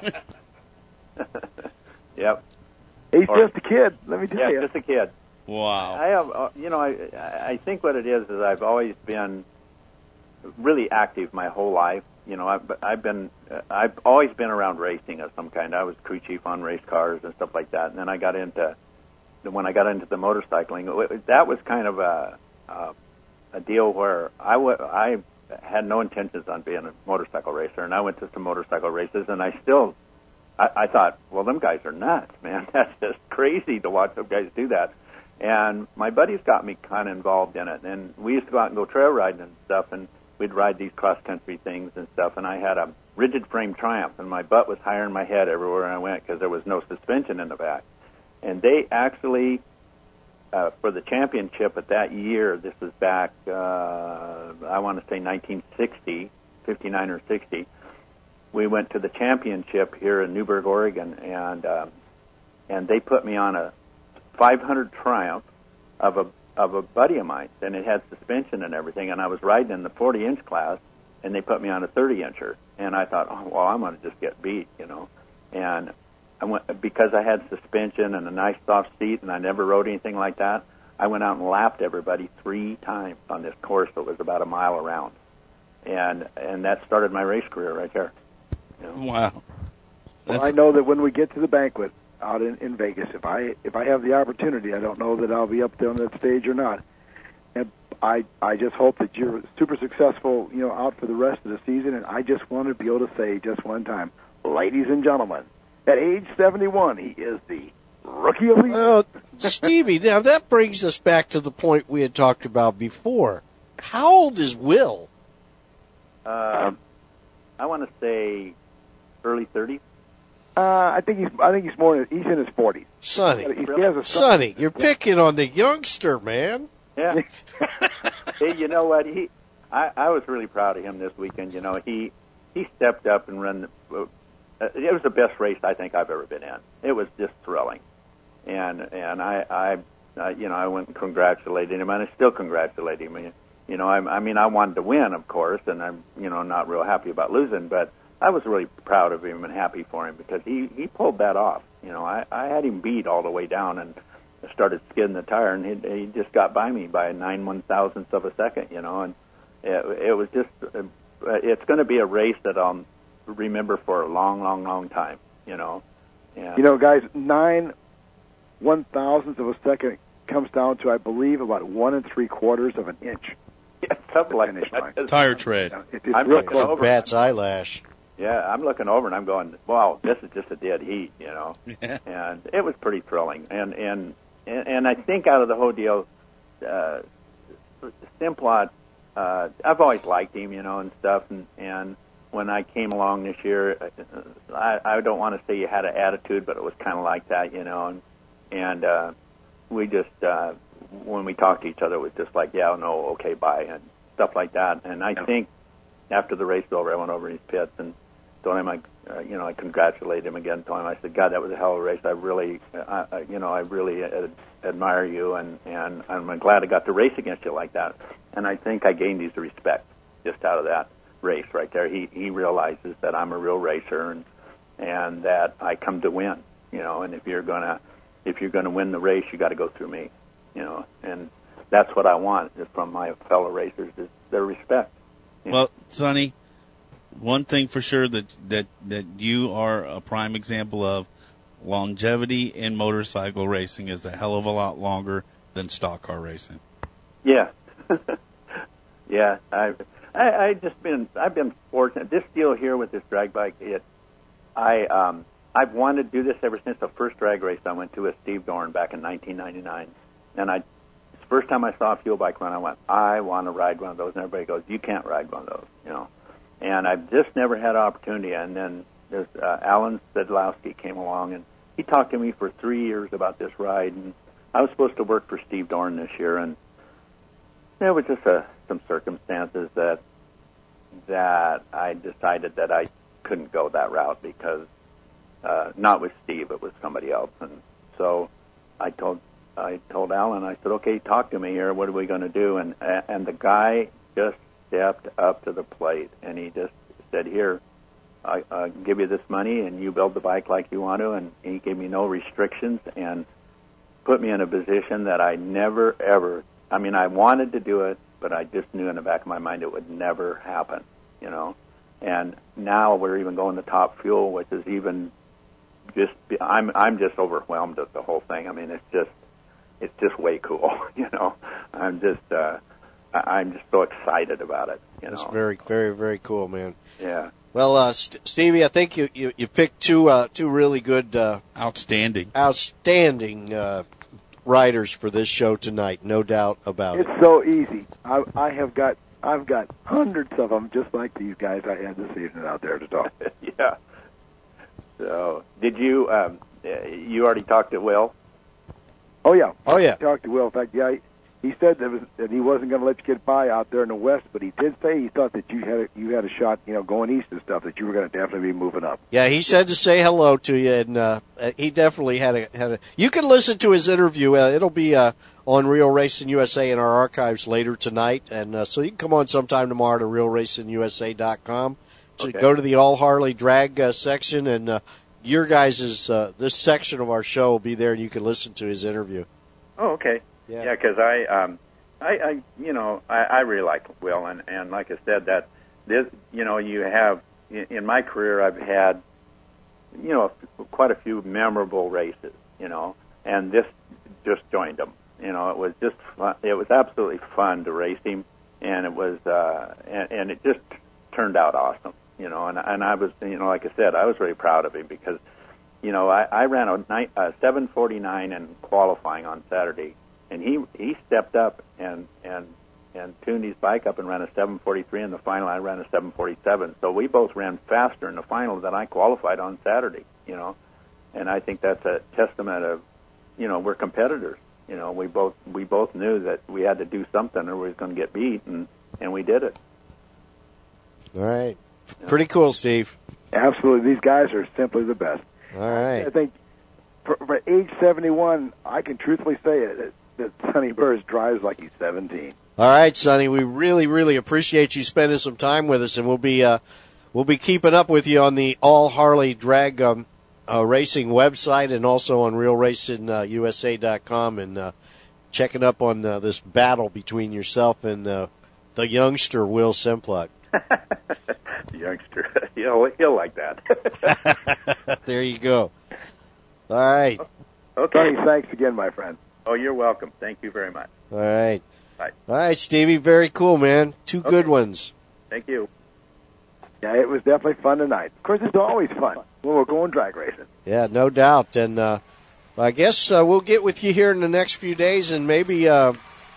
Yep. He's Or- just a kid, let me tell Yeah, you. just a kid. Wow. I have, uh, you know, I I think what it is is I've always been really active my whole life. You know, I've I've been uh, I've always been around racing of some kind. I was crew chief on race cars and stuff like that. And then I got into when I got into the motorcycling, that was kind of a a, a deal where I w- I had no intentions on being a motorcycle racer, and I went to some motorcycle races, and I still I, I thought, well, them guys are nuts, man. That's just crazy to watch those guys do that. And my buddies got me kind of involved in it. And we used to go out and go trail riding and stuff, and we'd ride these cross-country things and stuff. And I had a rigid frame Triumph, and my butt was higher than my head everywhere I went because there was no suspension in the back. And they actually, uh, for the championship at that year, this was back, uh, I want to say nineteen sixty, fifty-nine or sixty, we went to the championship here in Newburgh, Oregon, and um, and they put me on a five hundred Triumph of a of a buddy of mine, and it had suspension and everything, and I was riding in the forty inch class, and they put me on a thirty incher, and I thought, oh, well, I'm going to just get beat, you know, and I went, because I had suspension and a nice soft seat, and I never rode anything like that, I went out and lapped everybody three times on this course that was about a mile around, and and that started my race career right there. You know? Wow. Well, I know that when we get to the banquet out in, in Vegas, if I if I have the opportunity, I don't know that I'll be up there on that stage or not. And I I just hope that you're super successful, you know, out for the rest of the season. And I just want to be able to say just one time, ladies and gentlemen, at age seventy-one, he is the rookie of the year. Well, Stevie, now that brings us back to the point we had talked about before. How old is Will? Uh, I want to say early thirties. Uh, I think he's I think he's more he's in his forties. Sonny, He, he has a Sonny, you're picking on the youngster, man. Yeah. Hey, you know what? He, I, I was really proud of him this weekend. You know, he he stepped up and ran. The, uh, it was the best race I think I've ever been in. It was just thrilling, and and I I uh, you know I went and congratulated him, and I still congratulate him. You know, I, I mean I wanted to win, of course, and I'm you know not real happy about losing, but I was really proud of him and happy for him because he he pulled that off. You know, I I had him beat all the way down and started skidding the tire, and he, he just got by me by nine one thousandths of a second, you know, and it, it was just, uh, it's going to be a race that I'll remember for a long, long, long time, you know. And You know, guys, nine one thousandths of a second comes down to, I believe, about one and three quarters of an inch. Yeah, something like that. Tire tread. It, it's I'm real looking close. over. Bat's eyelash. Yeah, I'm looking over and I'm going, wow, this is just a dead heat, you know. Yeah. And it was pretty thrilling. And and and I think out of the whole deal, uh, Simplot, uh, I've always liked him, you know, and stuff. And, and when I came along this year, I, I don't want to say he had an attitude, but it was kind of like that, you know. And and uh, we just, uh, when we talked to each other, it was just like, yeah, no, okay, bye, and stuff like that. And I think after the race was over, I went over in his pits and told him, I, uh, you know, I congratulated him again. Told him, I said, God, that was a hell of a race. I really, uh, I, you know, I really ad- admire you, and and I'm glad I got to race against you like that. And I think I gained his respect just out of that race right there. He he realizes that I'm a real racer, and and that I come to win, you know. And if you're gonna if you're gonna win the race, you got to go through me, you know. And that's what I want from my fellow racers is their respect. You know? Well, Sonny, one thing for sure that, that, that you are a prime example of, longevity in motorcycle racing is a hell of a lot longer than stock car racing. Yeah, yeah. I, I, I just been, I've been fortunate. This deal here with this drag bike, it, I, um, I've wanted to do this ever since the first drag race I went to with Steve Dorn back in nineteen ninety-nine. And I, the first time I saw a fuel bike run, I went, I want to ride one of those. And everybody goes, you can't ride one of those, you know. And I've just never had an opportunity. And then there's uh, Alan Sedlowski came along, and he talked to me for three years about this ride. And I was supposed to work for Steve Dorn this year, and there was just uh, some circumstances that that I decided that I couldn't go that route because uh, not with Steve, it was somebody else. And so I told I told Alan, I said, okay, talk to me here. What are we going to do? And and the guy just stepped up to the plate, and he just said, here, I, I'll give you this money, and you build the bike like you want to. And he gave me no restrictions and put me in a position that I never, ever, I mean, I wanted to do it, but I just knew in the back of my mind it would never happen, you know. And now we're even going to Top Fuel, which is even just, I'm I'm just overwhelmed with the whole thing. I mean, it's just, it's just way cool, you know. I'm just, uh, I'm just so excited about it. You That's know? very, very, very cool, man. Yeah. Well, uh, St- Stevie, I think you, you, you picked two uh, two really good, uh, outstanding, outstanding uh, riders for this show tonight. No doubt about It's it. so easy. I, I have got I've got hundreds of them just like these guys I had this evening out there to talk. Yeah. So, did you, um, you already talked to Will? Oh yeah. Oh yeah. I talked to Will. In fact, yeah, he, he said that, was, that he wasn't going to let you get by out there in the West, but he did say he thought that you had a, you had a shot, you know, going east and stuff, that you were going to definitely be moving up. Yeah, he said to say hello to you, and uh, he definitely had a had a. You can listen to his interview. Uh, it'll be uh, on Real Racing U S A in our archives later tonight, and uh, so you can come on sometime tomorrow to real racing u s a dot com. So Okay. go to the All Harley Drag uh, section, and uh, your guys' uh, this section of our show will be there, and you can listen to his interview. Oh, okay. Yeah. Yeah, because I, um, I, I, you know, I, I really like Will, and, and like I said, that this, you know, you have in, in my career, I've had, you know, quite a few memorable races, you know, and this just joined them, You know, it was just fun. It was absolutely fun to race him, and it was uh, and, and it just turned out awesome. You know, and and I was, you know, like I said, I was very proud of him because, you know, I, I ran a, night, a seven forty-nine in qualifying on Saturday, and he he stepped up and and and tuned his bike up and ran a seven forty-three in the final. I ran a seven forty-seven, so we both ran faster in the final than I qualified on Saturday. You know, and I think that's a testament of, you know, we're competitors. You know, we both we both knew that we had to do something or we was going to get beat, and, and we did it. All right. Pretty cool, Steve. Absolutely. These guys are simply the best. All right. I think for, for age seventy-one, I can truthfully say it, that Sonny Burrs drives like he's seventeen. All right, Sonny, we really, really appreciate you spending some time with us, and we'll be uh, we'll be keeping up with you on the All Harley Drag um, uh, Racing website and also on real racing U S A dot com and uh, checking up on uh, this battle between yourself and uh, the youngster Will Simplot. The youngster, he'll, he'll like that. There you go. All right. Okay. Sonny, thanks again, my friend. Oh, you're welcome. Thank you very much. All right. Bye. All right, Stevie, very cool, man. Two Okay. good ones. Thank you. Yeah, it was definitely fun tonight. Of course, it's always fun when we're going drag racing. Yeah, no doubt. And uh, I guess uh, we'll get with you here in the next few days, and maybe uh,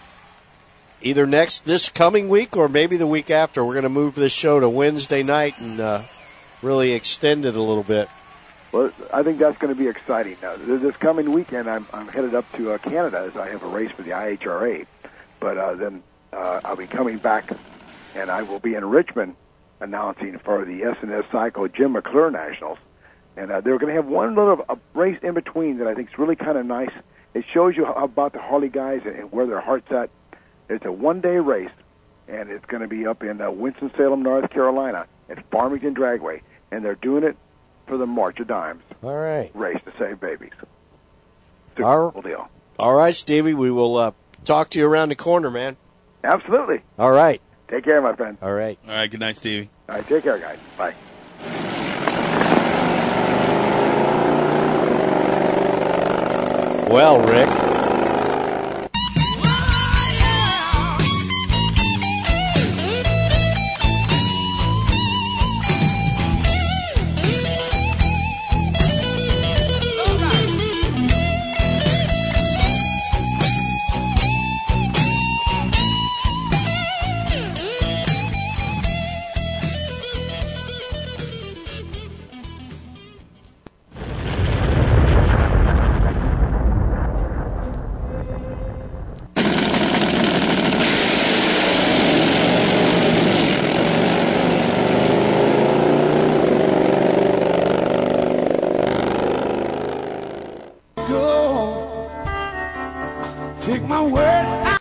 either next this coming week or maybe the week after. We're going to move this show to Wednesday night and uh, really extend it a little bit. Well, I think that's going to be exciting. Now, this coming weekend, I'm, I'm headed up to uh, Canada as I have a race for the I H R A. But uh, then uh, I'll be coming back, and I will be in Richmond announcing for the S and S Cycle Jim McClure Nationals. And uh, they're going to have one little uh, race in between that I think is really kind of nice. It shows you how, about the Harley guys and, and where their heart's at. It's a one-day race, and it's going to be up in uh, Winston-Salem, North Carolina at Farmington Dragway. And they're doing it for the March of Dimes All right. race to save babies. Super All, cool deal. all right, Stevie, we will uh, talk to you around the corner, man. Absolutely. All right. Take care, my friend. All right. All right, good night, Stevie. All right, take care, guys. Bye. Well, Rick. Go, take my word.